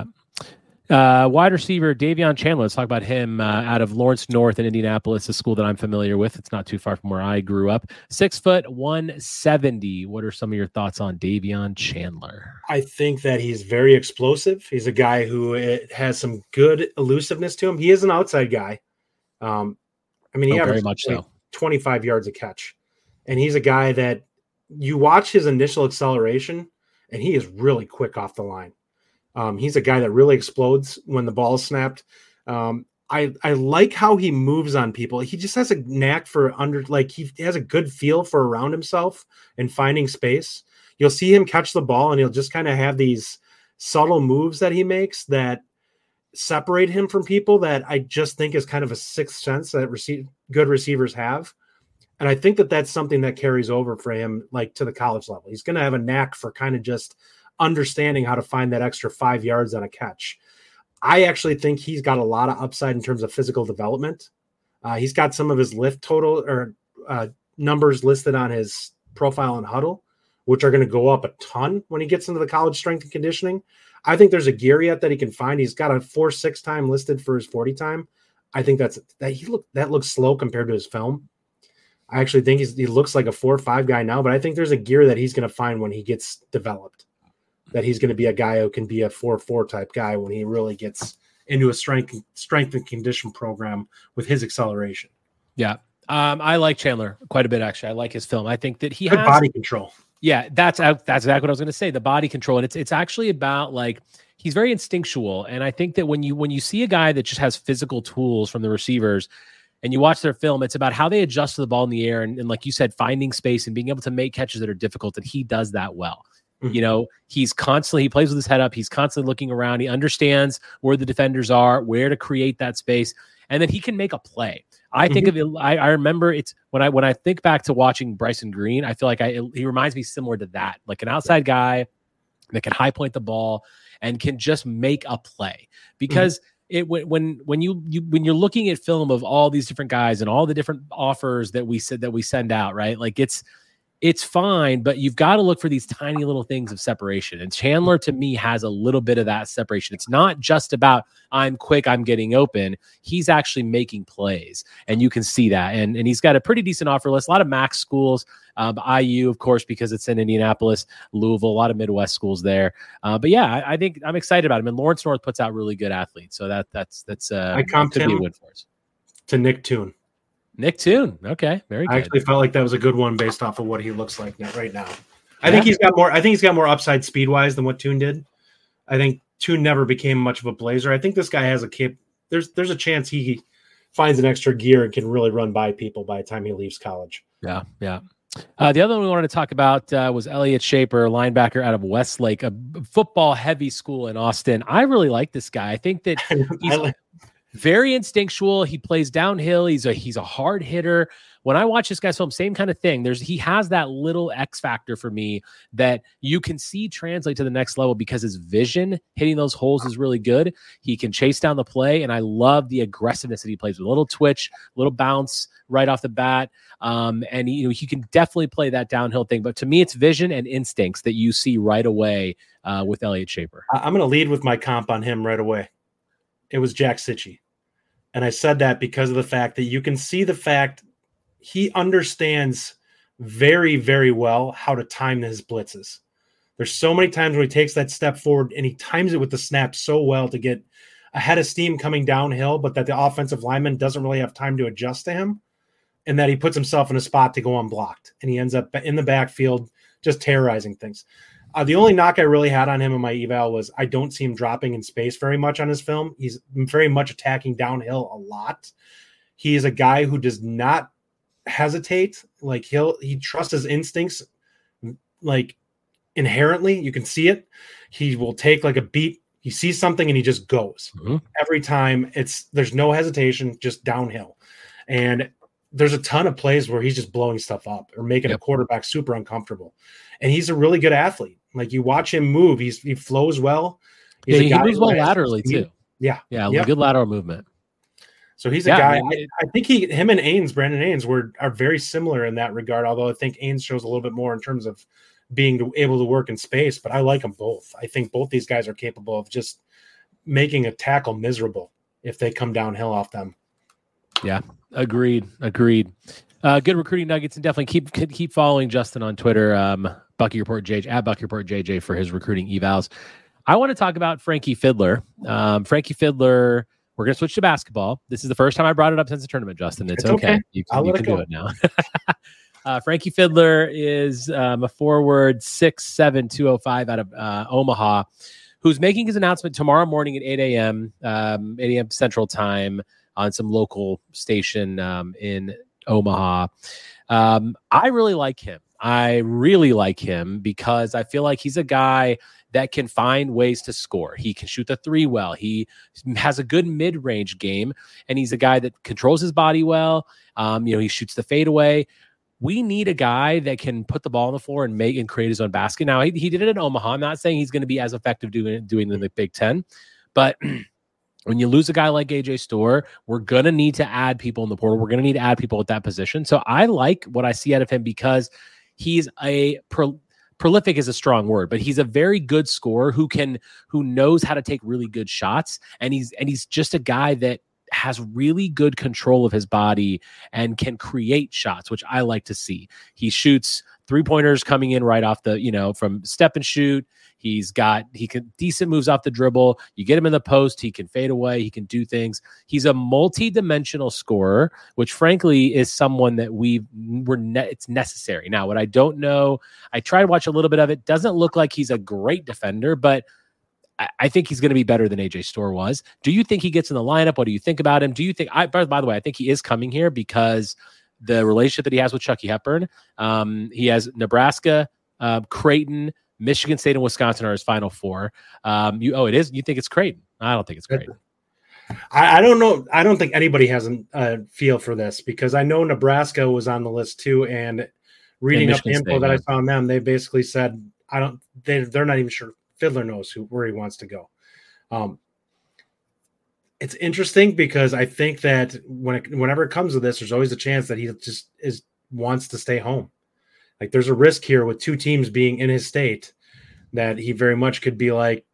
Uh, wide receiver Davion Chandler. Let's talk about him uh, out of Lawrence North in Indianapolis, a school that I'm familiar with. It's not too far from where I grew up. Six foot one seventy. What are some of your thoughts on Davion Chandler? I think that he's very explosive. He's a guy who has some good elusiveness to him. He is an outside guy. Um, I mean, he oh, averages very much so. twenty-five yards a catch, and he's a guy that you watch his initial acceleration, and he is really quick off the line. Um, he's a guy that really explodes when the ball is snapped. Um, I, I like how he moves on people. He just has a knack for under, like he has a good feel for around himself and finding space. You'll see him catch the ball and he'll just kind of have these subtle moves that he makes that separate him from people that I just think is kind of a sixth sense that receive, good receivers have. And I think that that's something that carries over for him, like to the college level. He's going to have a knack for kind of just understanding how to find that extra five yards on a catch. I actually think he's got a lot of upside in terms of physical development. Uh, he's got some of his lift total or uh, numbers listed on his profile and Huddle, which are going to go up a ton when he gets into the college strength and conditioning. I think there's a gear yet that he can find. He's got a four six time listed for his forty time. I think that's that he look that looks slow compared to his film. I actually think he's, he looks like a four or five guy now, but I think there's a gear that he's going to find when he gets developed, that he's going to be a guy who can be a four four type guy when he really gets into a strength strength and condition program with his acceleration. Yeah. Um, I like Chandler quite a bit, actually. I like his film. I think that he Good has body control. Yeah, that's that's exactly what I was going to say. The body control, and it's it's actually about like he's very instinctual. And I think that when you when you see a guy that just has physical tools from the receivers, and you watch their film, it's about how they adjust to the ball in the air, and, and like you said, finding space and being able to make catches that are difficult. And he does that well. Mm-hmm. You know, he's constantly he plays with his head up. He's constantly looking around. He understands where the defenders are, where to create that space, and then he can make a play. I think mm-hmm. of it. I, I remember it's when I when I think back to watching Bryson Green, I feel like I it, he reminds me similar to that, like an outside guy that can high point the ball and can just make a play. Because mm-hmm. it when when you you when you're looking at film of all these different guys and all the different offers that we said that we send out, right? Like it's it's fine, but you've got to look for these tiny little things of separation. And Chandler, to me, has a little bit of that separation. It's not just about I'm quick, I'm getting open. He's actually making plays, and you can see that. And, and he's got a pretty decent offer list. A lot of Max schools, um, I U, of course, because it's in Indianapolis, Louisville, a lot of Midwest schools there. Uh, but yeah, I, I think I'm excited about him. And Lawrence North puts out really good athletes, so that that's that's uh, I comped could be a him win for us. To Nick Toon. Nick Toon. Okay, very good. I actually felt like that was a good one based off of what he looks like now, right now. I yeah. think he's got more. I think he's got more upside speed wise than what Toon did. I think Toon never became much of a blazer. I think this guy has a cap. There's there's a chance he finds an extra gear and can really run by people by the time he leaves college. Yeah, yeah. Uh, the other one we wanted to talk about uh, was Elliott Shaper, linebacker out of Westlake, a football heavy school in Austin. I really like this guy. I think that he's like- very instinctual. He plays downhill. He's a he's a hard hitter. When I watch this guy's film, same kind of thing. There's he has that little X factor for me that you can see translate to the next level because his vision hitting those holes is really good. He can chase down the play, and I love the aggressiveness that he plays with. A little twitch, a little bounce right off the bat, um, and he, you know he can definitely play that downhill thing. But to me, it's vision and instincts that you see right away uh, with Elliott Shaper. I'm going to lead with my comp on him right away. It was Jack Sitchie. And I said that because of the fact that you can see the fact he understands very, very well how to time his blitzes. There's so many times when he takes that step forward and he times it with the snap so well to get ahead of steam coming downhill, but that the offensive lineman doesn't really have time to adjust to him, and that he puts himself in a spot to go unblocked. And he ends up in the backfield just terrorizing things. Uh, the only knock I really had on him in my eval was I don't see him dropping in space very much on his film. He's very much attacking downhill a lot. He is a guy who does not hesitate. Like he'll, he trusts his instincts, like inherently. You can see it. He will take like a beat. He sees something and he just goes. Mm-hmm. Every time. It's there's no hesitation, just downhill. And there's a ton of plays where he's just blowing stuff up or making yep. a quarterback super uncomfortable. And he's a really good athlete. Like you watch him move, he's he flows well. He's yeah, he moves well laterally too. Yeah, yeah, yep. good lateral movement. So he's a yeah, guy. I, mean, I, I think he, him and Ains, Brandon Ains, were are very similar in that regard. Although I think Ains shows a little bit more in terms of being able to work in space. But I like them both. I think both these guys are capable of just making a tackle miserable if they come downhill off them. Yeah, agreed, agreed. Uh, good recruiting nuggets, and definitely keep keep following Justin on Twitter. Um, Bucky Report J J at Bucky Report J J for his recruiting evals. I want to talk about Frankie Fiddler. Um, Frankie Fiddler. We're going to switch to basketball. This is the first time I brought it up since the tournament, Justin. It's, it's okay. okay. You can, you can do it now. uh, Frankie Fiddler is um, a forward six seven, two oh five out of uh, Omaha, who's making his announcement tomorrow morning at eight a.m., um, eight a.m. Central Time on some local station um, in Omaha. Um, I really like him. I really like him because I feel like he's a guy that can find ways to score. He can shoot the three well. He has a good mid-range game, and he's a guy that controls his body well. Um, you know, he shoots the fadeaway. We need a guy that can put the ball on the floor and make and create his own basket. Now, he, he did it in Omaha. I'm not saying he's going to be as effective doing, doing it in the Big Ten, but When you lose a guy like A J Storr, we're going to need to add people in the portal. We're going to need to add people at that position. So I like what I see out of him because he's a pro, prolific is a strong word, but he's a very good scorer who can, who knows how to take really good shots. And he's, and he's just a guy that has really good control of his body and can create shots, which I like to see. He shoots three pointers coming in right off the, you know, from step and shoot. He's got, he can decent moves off the dribble. You get him in the post, he can fade away. He can do things. He's a multi-dimensional scorer, which frankly is someone that we were, ne- it's necessary. Now, what I don't know, I tried to watch a little bit of it. Doesn't look like he's a great defender, but I, I think he's going to be better than A J Storr was. Do you think he gets in the lineup? What do you think about him? Do you think, I, by, by the way, I think he is coming here because the relationship that he has with Chucky Hepburn, um, he has Nebraska, uh, Creighton, Michigan State, and Wisconsin are his final four. Um, you oh, it is. You think it's Creighton? I don't think it's Creighton. I, I don't know. I don't think anybody has a uh, feel for this because I know Nebraska was on the list too. And reading and up the info State, that yeah. I saw on them, they basically said I don't. They they're not even sure. Fiddler knows who where he wants to go. Um, it's interesting because I think that when it, whenever it comes to this, there's always a chance that he just is wants to stay home. Like there's a risk here with two teams being in his state that he very much could be like,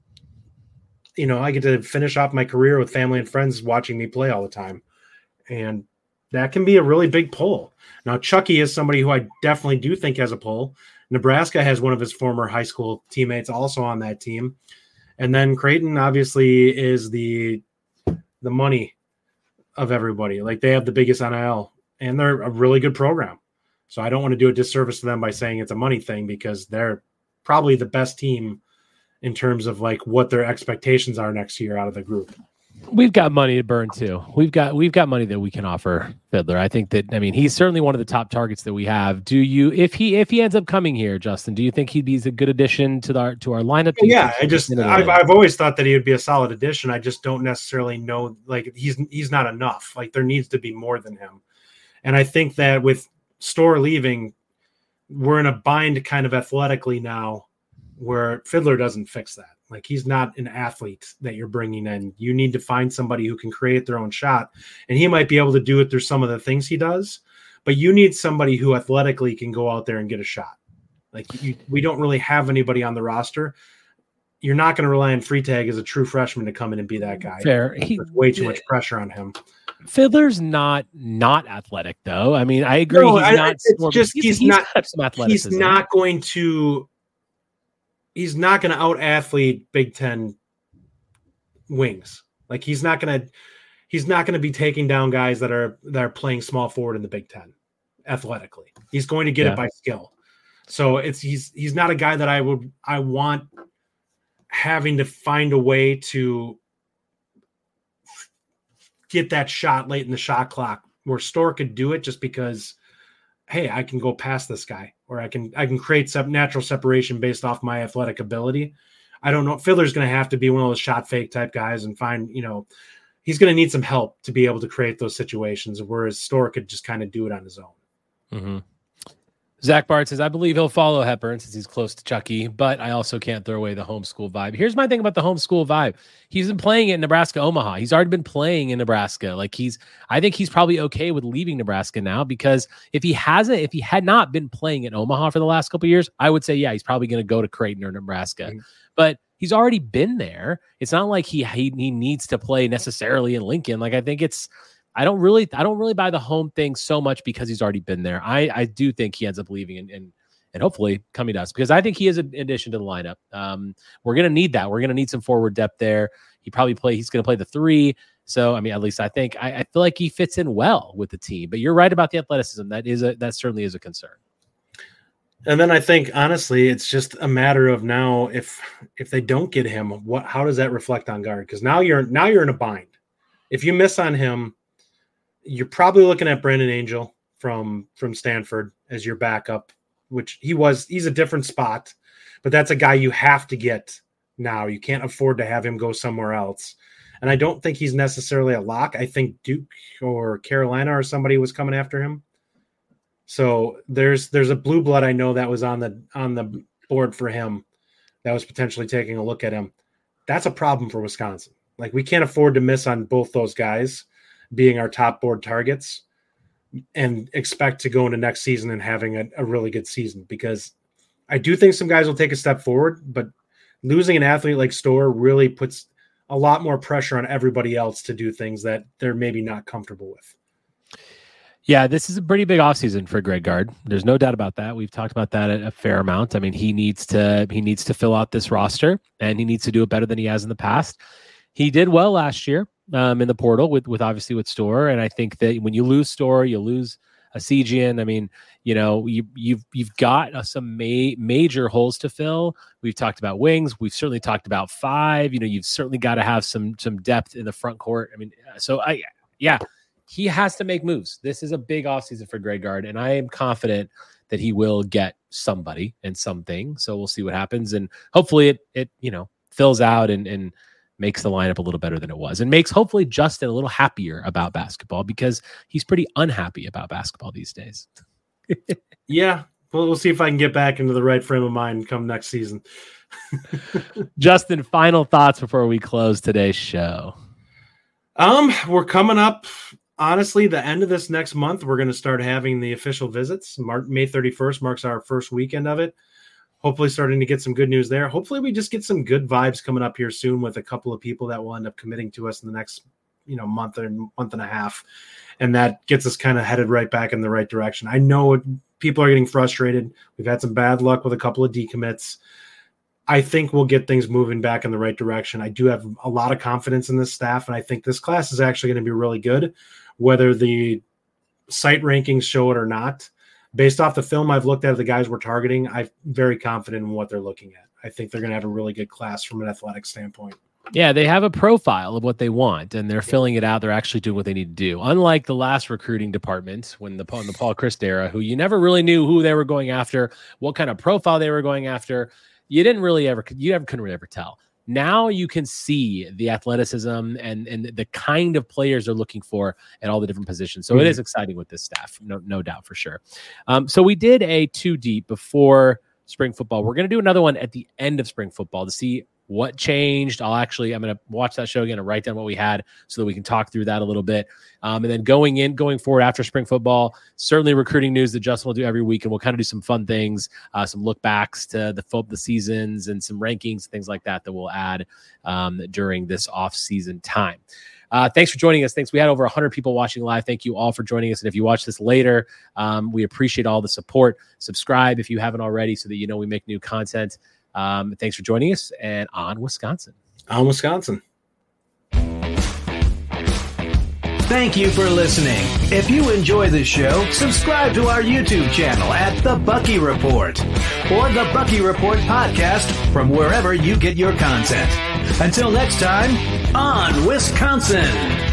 you know, I get to finish off my career with family and friends watching me play all the time. And that can be a really big pull. Now, Chucky is somebody who I definitely do think has a pull. Nebraska has one of his former high school teammates also on that team. And then Creighton obviously is the the money of everybody. Like they have the biggest N I L and they're a really good program. So I don't want to do a disservice to them by saying it's a money thing because they're probably the best team in terms of like what their expectations are next year out of the group. We've got money to burn too. We've got we've got money that we can offer Fiddler. I think that I mean he's certainly one of the top targets that we have. Do you if he if he ends up coming here, Justin? Do you think he'd be a good addition to our to our lineup? Yeah, I just I've I've always thought that he would be a solid addition. I just don't necessarily know like he's he's not enough. Like there needs to be more than him, and I think that with Storr leaving, we're in a bind kind of athletically now where Fiddler doesn't fix that. Like he's not an athlete that you're bringing in. You need to find somebody who can create their own shot, and he might be able to do it through some of the things he does, but you need somebody who athletically can go out there and get a shot. Like you, we don't really have anybody on the roster. You're not going to rely on Freitag as a true freshman to come in and be that guy. Fair. He, There's way too much pressure on him. Fiddler's not not athletic though. I mean, I agree. No, he's I, not. It's just he's, he's, he's not. Some athleticism. He's not going to. He's not going to out athlete Big Ten wings. Like he's not going to. He's not going to be taking down guys that are that are playing small forward in the Big Ten athletically. He's going to get yeah. it by skill. So it's he's he's not a guy that I would I want having to find a way to get that shot late in the shot clock where Storr could do it just because, hey, I can go past this guy or I can I can create some natural separation based off my athletic ability. I don't know. Fiddler's going to have to be one of those shot fake type guys and find, you know, he's going to need some help to be able to create those situations, whereas Storr could just kind of do it on his own. Mm-hmm. Zach Bart says, I believe he'll follow Hepburn since he's close to Chucky, but I also can't throw away the homeschool vibe. Here's my thing about the homeschool vibe. He's been playing in Nebraska, Omaha. He's already been playing in Nebraska. Like he's, I think he's probably okay with leaving Nebraska now because if he hasn't, if he had not been playing in Omaha for the last couple of years, I would say, yeah, he's probably going to go to Creighton or Nebraska, mm-hmm. but he's already been there. It's not like he, he, he needs to play necessarily in Lincoln. Like I think it's, I don't really, I don't really buy the home thing so much because he's already been there. I, I do think he ends up leaving and, and, and hopefully coming to us because I think he is an addition to the lineup. Um, we're going to need that. We're going to need some forward depth there. He probably play, he's going to play the three. So, I mean, at least I think, I, I feel like he fits in well with the team, but you're right about the athleticism. That is a, that certainly is a concern. And then I think, honestly, it's just a matter of now, if, if they don't get him, what, how does that reflect on guard? Because now you're, now you're in a bind. If you miss on him, you're probably looking at Brandon Angel from, from Stanford as your backup, which he was, he's a different spot, but that's a guy you have to get now. You can't afford to have him go somewhere else. And I don't think he's necessarily a lock. I think Duke or Carolina or somebody was coming after him. So there's, there's a blue blood. I know that was on the, on the board for him that was potentially taking a look at him. That's a problem for Wisconsin. Like, we can't afford to miss on both those guys being our top board targets and expect to go into next season and having a, a really good season, because I do think some guys will take a step forward, but losing an athlete like Storer really puts a lot more pressure on everybody else to do things that they're maybe not comfortable with. Yeah, this is a pretty big offseason for Greg Gard. There's no doubt about that. We've talked about that a fair amount. I mean, he needs to he needs to fill out this roster, and he needs to do it better than he has in the past. He did well last year um, in the portal with with obviously with Storer, and I think that when you lose Storer, you lose a Segian. I mean, you know, you, you've you've got uh, some ma- major holes to fill. We've talked about wings. We've certainly talked about five. You know, you've certainly got to have some some depth in the front court. I mean, so I yeah. He has to make moves. This is a big offseason for Greg Gard, and I am confident that he will get somebody and something. So we'll see what happens, and hopefully it it you know fills out and and makes the lineup a little better than it was, and makes hopefully Justin a little happier about basketball, because he's pretty unhappy about basketball these days. Yeah, well, we'll see if I can get back into the right frame of mind come next season. Justin, final thoughts before we close today's show. Um, we're coming up. Honestly, the end of this next month, we're going to start having the official visits. Mar- May thirty-first marks our first weekend of it. Hopefully starting to get some good news there. Hopefully we just get some good vibes coming up here soon with a couple of people that will end up committing to us in the next, you know, month or month and a half. And that gets us kind of headed right back in the right direction. I know people are getting frustrated. We've had some bad luck with a couple of decommits. I think we'll get things moving back in the right direction. I do have a lot of confidence in this staff, and I think this class is actually going to be really good, whether the site rankings show it or not. Based off the film I've looked at of the guys we're targeting, I'm very confident in what they're looking at. I think they're going to have a really good class from an athletic standpoint. Yeah, they have a profile of what they want, and they're filling it out. They're actually doing what they need to do. Unlike the last recruiting department, when the, in the Paul Chryst era, who you never really knew who they were going after, what kind of profile they were going after. You didn't really ever, you ever couldn't really ever tell. Now you can see the athleticism and, and the kind of players they're looking for at all the different positions. So mm-hmm. It is exciting with this staff, no, no doubt for sure. Um, so we did a two deep before spring football. We're going to do another one at the end of spring football to see what changed. I'll actually, I'm going to watch that show again and write down what we had so that we can talk through that a little bit. Um, and then going in, going forward after spring football, certainly recruiting news that Justin will do every week. And we'll kind of do some fun things, uh, some look backs to the fo- the seasons and some rankings, things like that, that we'll add um, during this off season time. Uh, thanks for joining us. Thanks. We had over one hundred people watching live. Thank you all for joining us. And if you watch this later, um, we appreciate all the support. Subscribe if you haven't already so that you know we make new content. Um, thanks for joining us, and on Wisconsin. On Wisconsin. Thank you for listening. If you enjoy the show, subscribe to our YouTube channel at The Bucky Report or The Bucky Report Podcast from wherever you get your content. Until next time, on Wisconsin.